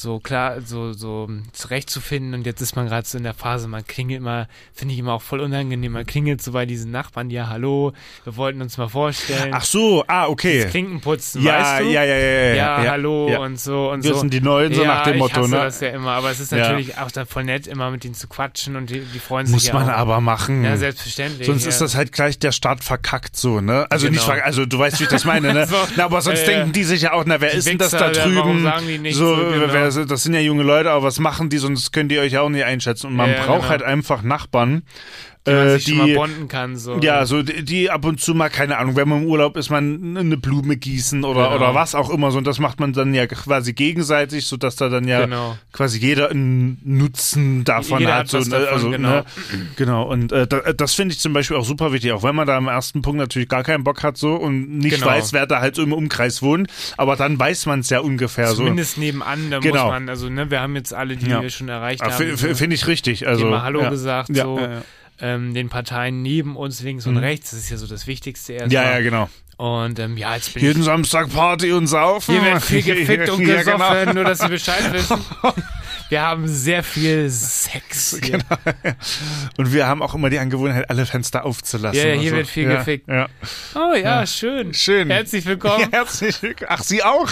zurechtzufinden. Und jetzt ist man gerade so in der Phase, man klingelt mal, finde ich immer auch voll unangenehm, man klingelt so bei diesen Nachbarn, ja, hallo, wir wollten uns mal vorstellen. Ach so, okay. Das Klinkenputzen, weißt du? Ja, hallo und so und wir so. sind die Neuen, so nach dem Motto, ich hasse ne? das ja immer, aber es ist natürlich auch dann voll nett, immer mit denen zu quatschen und die freuen sich Muss man auch. aber machen. Ja, selbstverständlich. Sonst ist das halt gleich der Start verkackt so, ne? Also nicht verkackt, also du weißt, wie ich das meine, ne? Na, aber sonst denken die sich ja auch, na, wer ist denn das da drüben? Warum sagen die nicht so, das sind ja junge Leute, aber was machen die, sonst können die euch ja auch nicht einschätzen. Und man braucht halt einfach Nachbarn, die man sich schon mal bonden kann. So. Ja, so die ab und zu mal, keine Ahnung, wenn man im Urlaub ist, man eine Blume gießen oder was auch immer so. Und das macht man dann ja quasi gegenseitig, sodass da dann quasi jeder einen Nutzen davon hat. So, genau. Und das finde ich zum Beispiel auch super wichtig, auch wenn man da im ersten Punkt natürlich gar keinen Bock hat so und nicht weiß, wer da halt so im Umkreis wohnt. Aber dann weiß man es ja ungefähr Zumindest so. nebenan, da muss man, also wir haben jetzt alle, die wir schon erreicht haben. Finde ich richtig. Also mal Hallo gesagt, so. Den Parteien neben uns, links und rechts, das ist ja so das Wichtigste erstmal. Ja, genau. Und jetzt bin jeden Samstag Party und saufen. Hier wird viel gefickt und gesoffen, nur dass Sie Bescheid wissen. Wir haben sehr viel Sex hier. Genau. Und wir haben auch immer die Angewohnheit, alle Fenster aufzulassen. Ja, hier wird viel gefickt. Ja. Oh ja, schön. Herzlich willkommen. Ja, herzlich willkommen. Ach, Sie auch?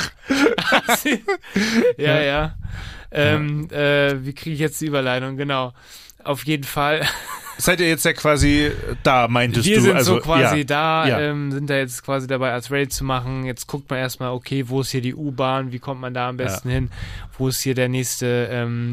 Ja. Wie kriege ich jetzt die Überleitung? Genau. Auf jeden Fall. Seid ihr jetzt ja quasi da, meintest du? Wir sind so quasi da, sind da jetzt quasi dabei, als Raid zu machen. Jetzt guckt man erstmal, okay, wo ist hier die U-Bahn, wie kommt man da am besten hin? Wo ist hier der nächste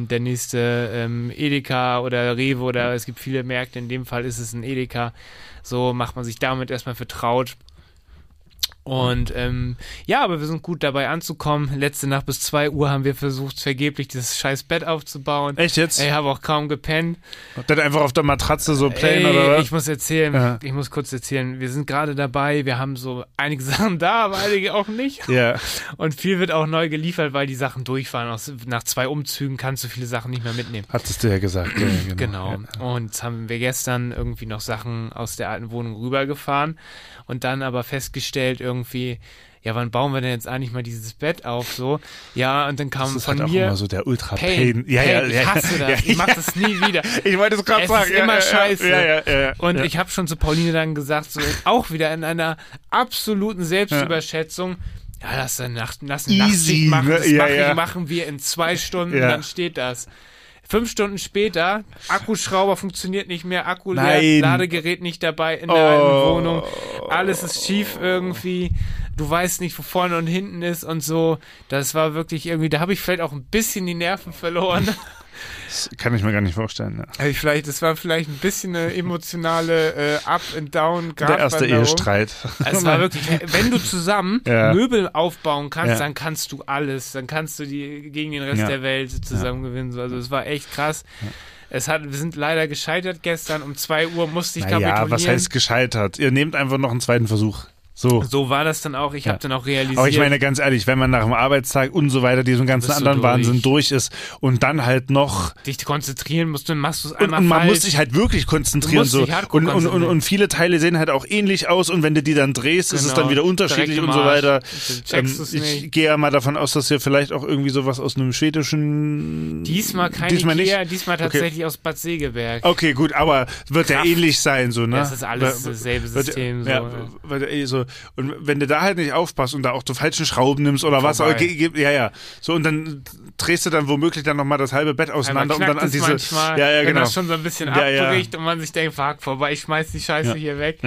Edeka oder Rewe oder es gibt viele Märkte, in dem Fall ist es ein Edeka. So macht man sich damit erstmal vertraut. Und aber wir sind gut dabei anzukommen. Letzte Nacht bis 2 Uhr haben wir versucht, vergeblich dieses scheiß Bett aufzubauen. Echt jetzt? Ich habe auch kaum gepennt. Und dann einfach auf der Matratze so plain oder was? Ich muss kurz erzählen. Wir sind gerade dabei, wir haben so einige Sachen da, aber einige auch nicht. Ja. Und viel wird auch neu geliefert, weil die Sachen durchfahren. Nach 2 Umzügen kannst du viele Sachen nicht mehr mitnehmen. Hattest du ja gesagt. Ja, genau. Ja. Und jetzt haben wir gestern irgendwie noch Sachen aus der alten Wohnung rübergefahren und dann aber festgestellt irgendwie, wann bauen wir denn jetzt eigentlich mal dieses Bett auf, so? Ja, und dann kam das ist von halt mir... auch immer so der Ultra-Pain. Ich hasse das. Ich mach das nie wieder. Ich wollte es gerade sagen. Es ist immer scheiße. Ja. Und ich habe schon zu Pauline dann gesagt, so auch wieder in einer absoluten Selbstüberschätzung, lass eine Nachtschicht machen. Das machen wir in 2 Stunden, dann steht das. 5 Stunden später, Akkuschrauber funktioniert nicht mehr, Akku leer, Ladegerät nicht dabei in der alten Wohnung, alles ist schief irgendwie, du weißt nicht, wo vorne und hinten ist und so. Das war wirklich irgendwie, da habe ich vielleicht auch ein bisschen die Nerven verloren. Das kann ich mir gar nicht vorstellen. Ja. Das war vielleicht ein bisschen eine emotionale Up and Down. Der erste Ehestreit. Es war wirklich, wenn du zusammen Möbel aufbauen kannst, dann kannst du alles. Dann kannst du die gegen den Rest der Welt zusammen gewinnen. Also es war echt krass. Wir sind leider gescheitert gestern. Um 2 Uhr musste ich kapitulieren. Ja, was heißt gescheitert? Ihr nehmt einfach noch einen zweiten Versuch. So war das dann auch. Ich habe dann auch realisiert. Aber ich meine, ganz ehrlich, wenn man nach dem Arbeitstag und so weiter diesen ganzen anderen Wahnsinn durch ist und dann halt noch dich konzentrieren musst, dann machst du es einmal und man falsch. muss sich halt wirklich konzentrieren. So. Und viele Teile sehen halt auch ähnlich aus und wenn du die dann drehst, ist es dann wieder unterschiedlich und so weiter. Ich gehe ja mal davon aus, dass ihr vielleicht auch irgendwie sowas aus einem schwedischen... Diesmal keine Ikea, diesmal tatsächlich aus Bad Segeberg. Okay, gut, aber wird ja ähnlich sein, so, ne? Das ist alles dasselbe System. So. Und wenn du da halt nicht aufpasst und da auch die falschen Schrauben nimmst oder was, so, und dann drehst du dann womöglich dann nochmal das halbe Bett auseinander und dann an diese... Manchmal, wenn das schon so ein bisschen abbricht und man sich denkt, fuck, vorbei, ich schmeiß die Scheiße hier weg.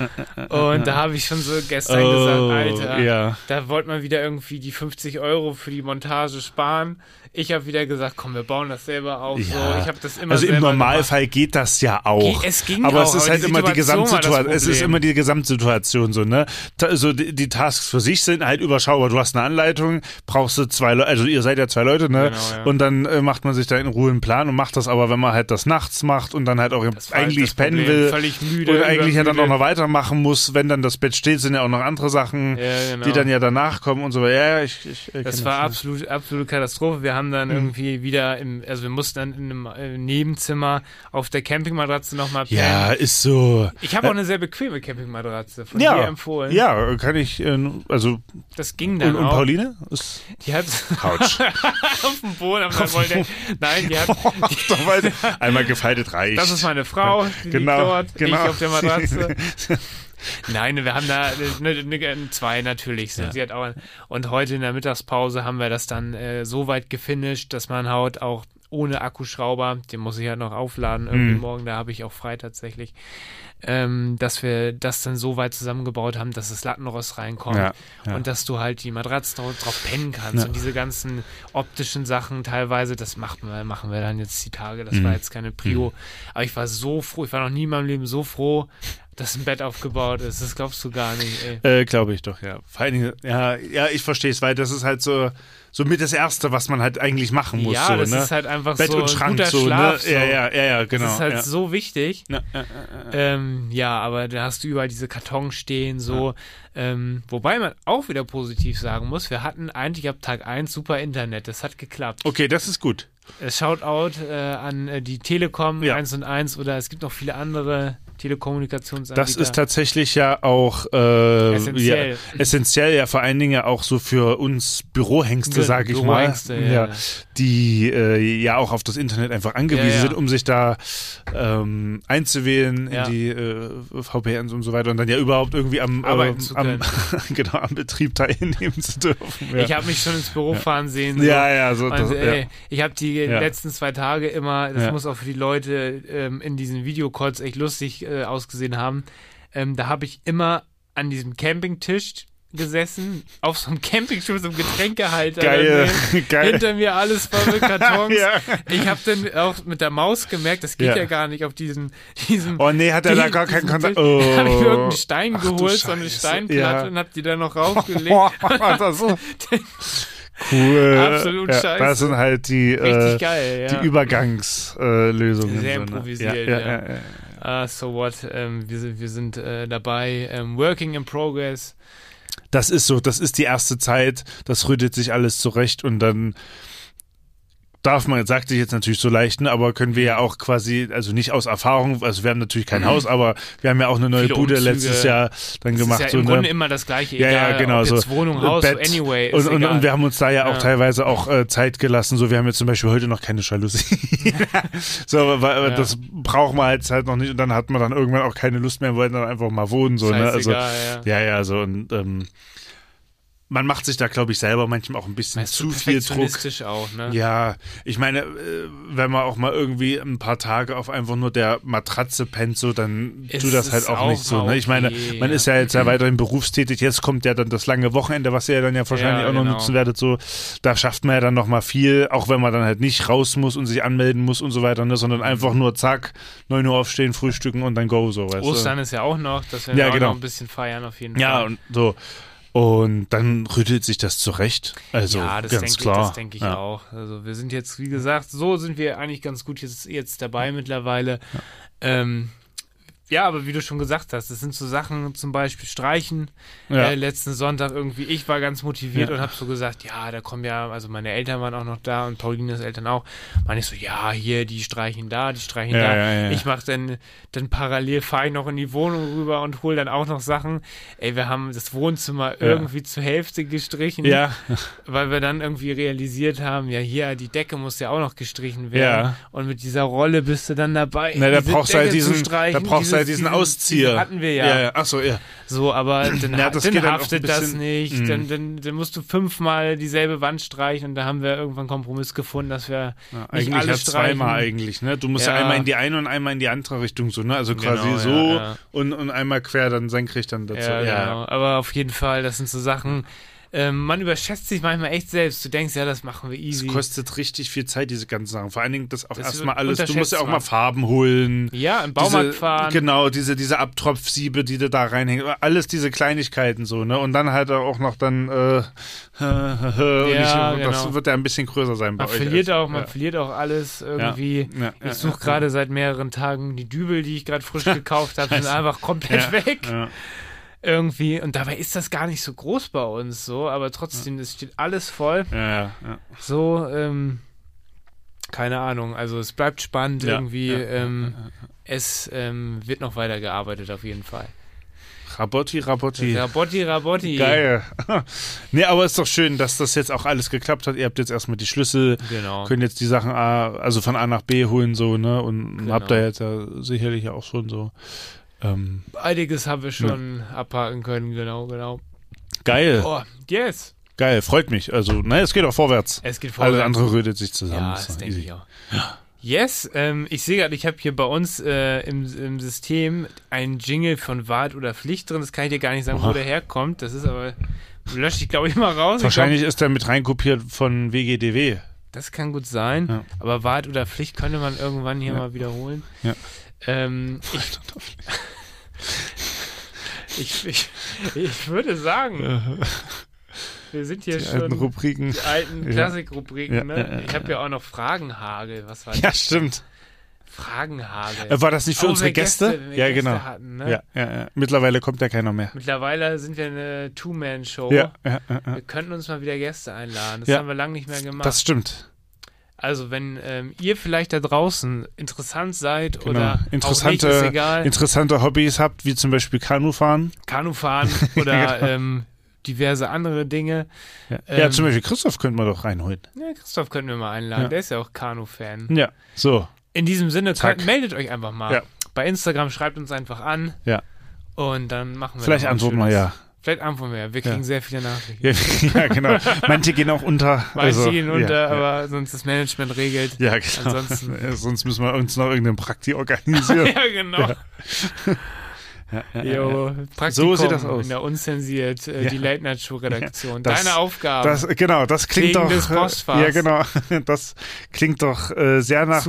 Und da habe ich schon so gestern gesagt, Alter, da wollte man wieder irgendwie die 50 € für die Montage sparen. Ich habe wieder gesagt, komm, wir bauen das selber auf. Ja. So. Ich habe das immer also im Normalfall geht das ja auch. Es ging aber auch, es ist halt immer die Gesamtsituation. Es ist immer die Gesamtsituation so, ne? Also die Tasks für sich sind halt überschaubar. Du hast eine Anleitung, brauchst du 2 Leute, also ihr seid ja 2 Leute, ne? Genau, ja. Und dann macht man sich da in Ruhe einen Plan und macht das aber, wenn man halt das nachts macht und dann halt auch eigentlich pennen will völlig müde, und eigentlich ja dann auch noch weitermachen muss, wenn dann das Bett steht, sind ja auch noch andere Sachen, die dann ja danach kommen und so. Ja, das war absolute Katastrophe. Wir haben dann irgendwie wieder wir mussten dann in einem Nebenzimmer auf der Campingmatratze nochmal pennen. Ja, ist so. Ich habe auch eine sehr bequeme Campingmatratze von dir empfohlen. Ja, kann ich, also. Das ging dann und auch. Pauline? Die hat Couch. auf dem Boden, aber nein, die hat einmal gefaltet reicht. Das ist meine Frau, die liegt dort, ich auf der Matratze. Nein, wir haben da 2 natürlich. Sie hat auch, und heute in der Mittagspause haben wir das dann so weit gefinisht, dass man haut auch ohne Akkuschrauber, den muss ich halt noch aufladen irgendwie morgen, da habe ich auch frei tatsächlich, dass wir das dann so weit zusammengebaut haben, dass das Lattenrost reinkommt und dass du halt die Matratze drauf pennen kannst und diese ganzen optischen Sachen teilweise, das machen wir dann jetzt die Tage, das war jetzt keine Prio, aber ich war so froh, ich war noch nie in meinem Leben so froh, dass ein Bett aufgebaut ist, das glaubst du gar nicht, ey. Glaube ich doch, ja. Vor allen Dingen, ja, ich verstehe es, weil das ist halt so mit das Erste, was man halt eigentlich machen muss. Ja, so, das ne? ist halt einfach Bett so und Schrank, guter so, Schlaf. Ne? Ja, genau. Das ist halt so wichtig. Aber da hast du überall diese Kartons stehen, so. Wobei man auch wieder positiv sagen muss, wir hatten eigentlich ab Tag 1 super Internet, das hat geklappt. Okay, das ist gut. Shoutout an die Telekom 1&1 oder es gibt noch viele andere Telekommunikationsanbieter. Das ist tatsächlich ja auch essentiell, ja, vor allen Dingen ja auch so für uns Bürohengste, sag ich mal, die ja auch auf das Internet einfach angewiesen sind, um sich da einzuwählen in die VPNs und so weiter und dann ja überhaupt irgendwie am Betrieb teilnehmen zu dürfen. Ja. Ich habe mich schon ins Büro fahren sehen. So. Ich habe die letzten 2 Tage immer, das muss auch für die Leute in diesen Videocalls echt lustig ausgesehen haben, da habe ich immer an diesem Campingtisch gesessen, auf so einem Campingstuhl, so einem Getränkehalter. Geil. Hinter mir alles voll mit Kartons. Ich habe dann auch mit der Maus gemerkt, das geht ja gar nicht auf diesem oh nee, hat er da gar keinen Kontakt? Habe ich irgendeinen Stein geholt, so eine Steinplatte und hab die dann noch raufgelegt. Cool. Absolut scheiße. Das sind halt die, geil, die Übergangslösungen. Sehr improvisiert, so what? Wir sind dabei. Working in progress. Das ist so, das ist die erste Zeit, das rüttet sich alles zurecht und dann sagt sich jetzt natürlich so leicht, ne, aber können wir ja auch quasi, also nicht aus Erfahrung, also wir haben natürlich kein Haus, aber wir haben ja auch eine neue Bude letztes Jahr dann gemacht. Das ist ja im Grunde immer das Gleiche, egal, genau, ob jetzt so Wohnung, Haus, Bett, anyway, ist egal. Und wir haben uns da ja auch teilweise auch Zeit gelassen, so wir haben jetzt zum Beispiel heute noch keine Jalousie. So, weil das braucht man halt noch nicht und dann hat man dann irgendwann auch keine Lust mehr, wollen dann einfach mal wohnen, so, ne, also, so und man macht sich da, glaube ich, selber manchmal auch ein bisschen zu viel Druck. Auch, ne? Ja, ich meine, wenn man auch mal irgendwie ein paar Tage auf einfach nur der Matratze pennt, so, dann tut das halt auch nicht so. Ne? Ich meine, man ist ja jetzt ja weiterhin berufstätig, jetzt kommt ja dann das lange Wochenende, was ihr ja dann ja wahrscheinlich auch noch nutzen werdet, so, da schafft man ja dann noch mal viel, auch wenn man dann halt nicht raus muss und sich anmelden muss und so weiter, ne? Sondern einfach nur zack, 9 Uhr aufstehen, frühstücken und dann go, so, weißt du. Ostern ist ja auch noch, dass wir auch noch ein bisschen feiern auf jeden Fall. Ja, und so. Und dann rüttelt sich das zurecht. Also ganz klar. Das denke ich auch. Also wir sind jetzt, wie gesagt, so sind wir eigentlich ganz gut jetzt dabei mittlerweile. Ja, aber wie du schon gesagt hast, das sind so Sachen, zum Beispiel Streichen. Letzten Sonntag irgendwie, ich war ganz motiviert und habe so gesagt, ja, da kommen ja, also meine Eltern waren auch noch da und Paulines Eltern auch. Meine ich so, ja, hier, die streichen da. Ich mache dann parallel, fahre ich noch in die Wohnung rüber und hole dann auch noch Sachen. Ey, wir haben das Wohnzimmer irgendwie zur Hälfte gestrichen, weil wir dann irgendwie realisiert haben, ja, hier, die Decke muss ja auch noch gestrichen werden. Ja. Und mit dieser Rolle bist du dann dabei. Na, da brauchst du halt diesen Auszieher. Diesen hatten wir ja. Ach so, ja. So, aber dann haftet das nicht. Dann musst du 5-mal dieselbe Wand streichen und da haben wir irgendwann einen Kompromiss gefunden, dass wir nicht alle streichen. Zweimal eigentlich, ne? Du musst ja einmal in die eine und einmal in die andere Richtung so, ne? Also quasi und einmal quer dann senkrecht dann dazu. Ja, genau. Aber auf jeden Fall, das sind so Sachen, man überschätzt sich manchmal echt selbst. Du denkst, ja, das machen wir easy. Es kostet richtig viel Zeit, diese ganzen Sachen. Vor allen Dingen das auch erstmal alles. Du musst ja auch mal Farben holen. Ja, im Baumarkt fahren. Genau, diese Abtropfsiebe, die du da reinhängen. Alles diese Kleinigkeiten so, ne? Und dann halt auch noch dann das wird ja ein bisschen größer sein bei euch. Man verliert auch alles irgendwie. Ich suche gerade seit mehreren Tagen die Dübel, die ich gerade frisch gekauft habe, sind einfach komplett weg. Ja. Irgendwie, und dabei ist das gar nicht so groß bei uns so, aber trotzdem, es steht alles voll. So, keine Ahnung, also es bleibt spannend irgendwie. Es wird noch weiter gearbeitet auf jeden Fall. Rabotti. Geil. Nee, aber ist doch schön, dass das jetzt auch alles geklappt hat. Ihr habt jetzt erstmal die Schlüssel, könnt jetzt die Sachen also von A nach B holen, so, ne? Und habt da jetzt ja sicherlich auch schon so einiges haben wir schon abhaken können, genau. Geil. Oh, yes. Geil, freut mich. Also, es geht auch vorwärts. Alles andere rödet sich zusammen. Ja, das denke ich auch. Ja. Yes, ich sehe gerade, ich habe hier bei uns im System einen Jingle von Wahrheit oder Pflicht drin. Das kann ich dir gar nicht sagen, wo der herkommt. Das ist aber, lösche ich glaube ich mal raus. Wahrscheinlich ist der mit reinkopiert von WGDW. Das kann gut sein, aber Wahrheit oder Pflicht könnte man irgendwann hier mal wiederholen. Ja. Ich würde sagen, wir sind hier schon alten Rubriken. Die alten Klassikrubriken. Ne? Ich habe ja auch noch Fragenhagel. Was war das? Ja, stimmt. Fragenhagel. War das nicht für unsere Gäste? Ja, Gäste genau. Hatten, ne? Ja. Mittlerweile kommt ja keiner mehr. Mittlerweile sind wir eine Two-Man-Show. Ja. Wir könnten uns mal wieder Gäste einladen. Das haben wir lange nicht mehr gemacht. Das stimmt. Also wenn ihr vielleicht da draußen interessant seid oder interessante Hobbys habt, wie zum Beispiel Kanufahren oder diverse andere Dinge. Ja, zum Beispiel Christoph könnten wir doch reinholen. Ja, Christoph könnten wir mal einladen. Der ist ja auch Kanu-Fan. Ja, so. In diesem Sinne, meldet euch einfach mal. Ja. Bei Instagram schreibt uns einfach an. Ja. Und dann machen wir Vielleicht antworten wir ja. Vielleicht antworten wir ja. Wir kriegen sehr viele Nachrichten. Ja, genau. Manche gehen auch unter. Manche gehen unter, aber sonst das Management regelt. Ja, genau. Ansonsten sonst müssen wir uns noch irgendeinen Prakti organisieren. Ja, genau. Praktikum so sieht das aus. In der Unzensiert, die Late-Night-Show-Redaktion. Deine Aufgabe. Das klingt doch. Des Postfachs. Ja, genau. Das klingt doch sehr nach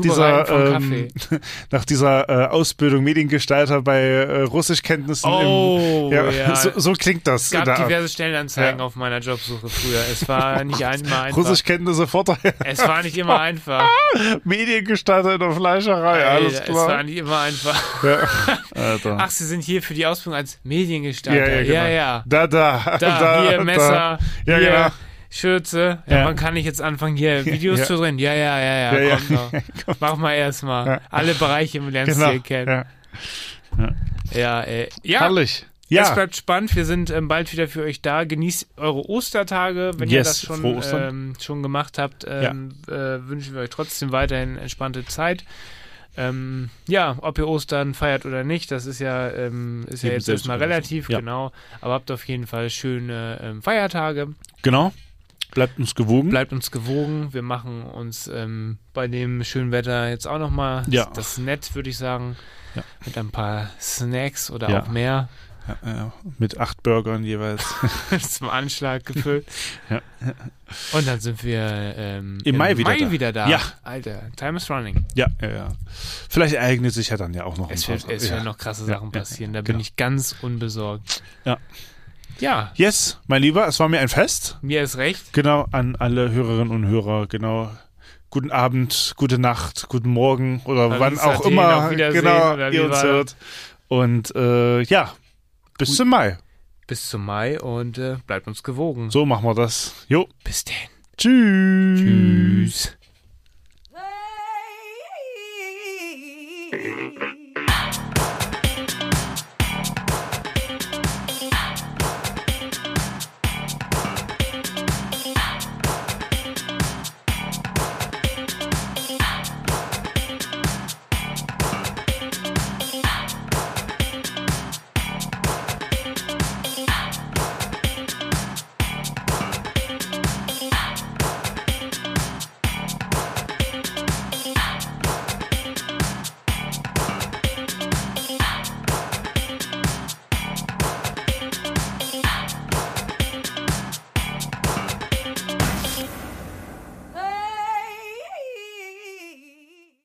dieser Ausbildung Mediengestalter bei Russischkenntnissen. So klingt das. Es gab diverse Stellenanzeigen auf meiner Jobsuche früher. Es war nicht immer einfach. Russischkenntnisse Vorteil. Es war nicht immer einfach. Mediengestalter in der Fleischerei, alles klar. Es war nicht immer einfach. Alter. Ach, Sie sind hier für die Ausbildung als Mediengestalter. Ja. Da, hier Messer, hier genau. Schürze. Ja, man kann nicht jetzt anfangen, hier Videos zu drehen. Ja, komm noch. Mach mal erstmal. Ja. Alle Bereiche lernst du hier kennen. Ja, herrlich. Ja. Es bleibt spannend. Wir sind bald wieder für euch da. Genießt eure Ostertage. Wenn ihr das schon gemacht habt, wünschen wir euch trotzdem weiterhin entspannte Zeit. Ob ihr Ostern feiert oder nicht, das ist ja jetzt erstmal relativ, genau. Aber habt auf jeden Fall schöne Feiertage. Genau. Bleibt uns gewogen. Wir machen uns bei dem schönen Wetter jetzt auch nochmal das nett, würde ich sagen. Ja. Mit ein paar Snacks oder auch mehr. Mit 8 Burgern jeweils. Zum Anschlag gefüllt. Und dann sind wir im Mai wieder da. Ja. Alter, time is running. Ja. Vielleicht ereignet sich ja dann ja auch noch es werden noch krasse Sachen passieren. Da bin ich ganz unbesorgt. Ja. Yes, mein Lieber, es war mir ein Fest. Mir ist recht. Genau, an alle Hörerinnen und Hörer, genau. Guten Abend, gute Nacht, guten Morgen oder wann auch immer. Genau, ihr uns hört. Und bis zum Mai. Bis zum Mai und bleibt uns gewogen. So machen wir das. Jo. Bis denn. Tschüss. Tschüss.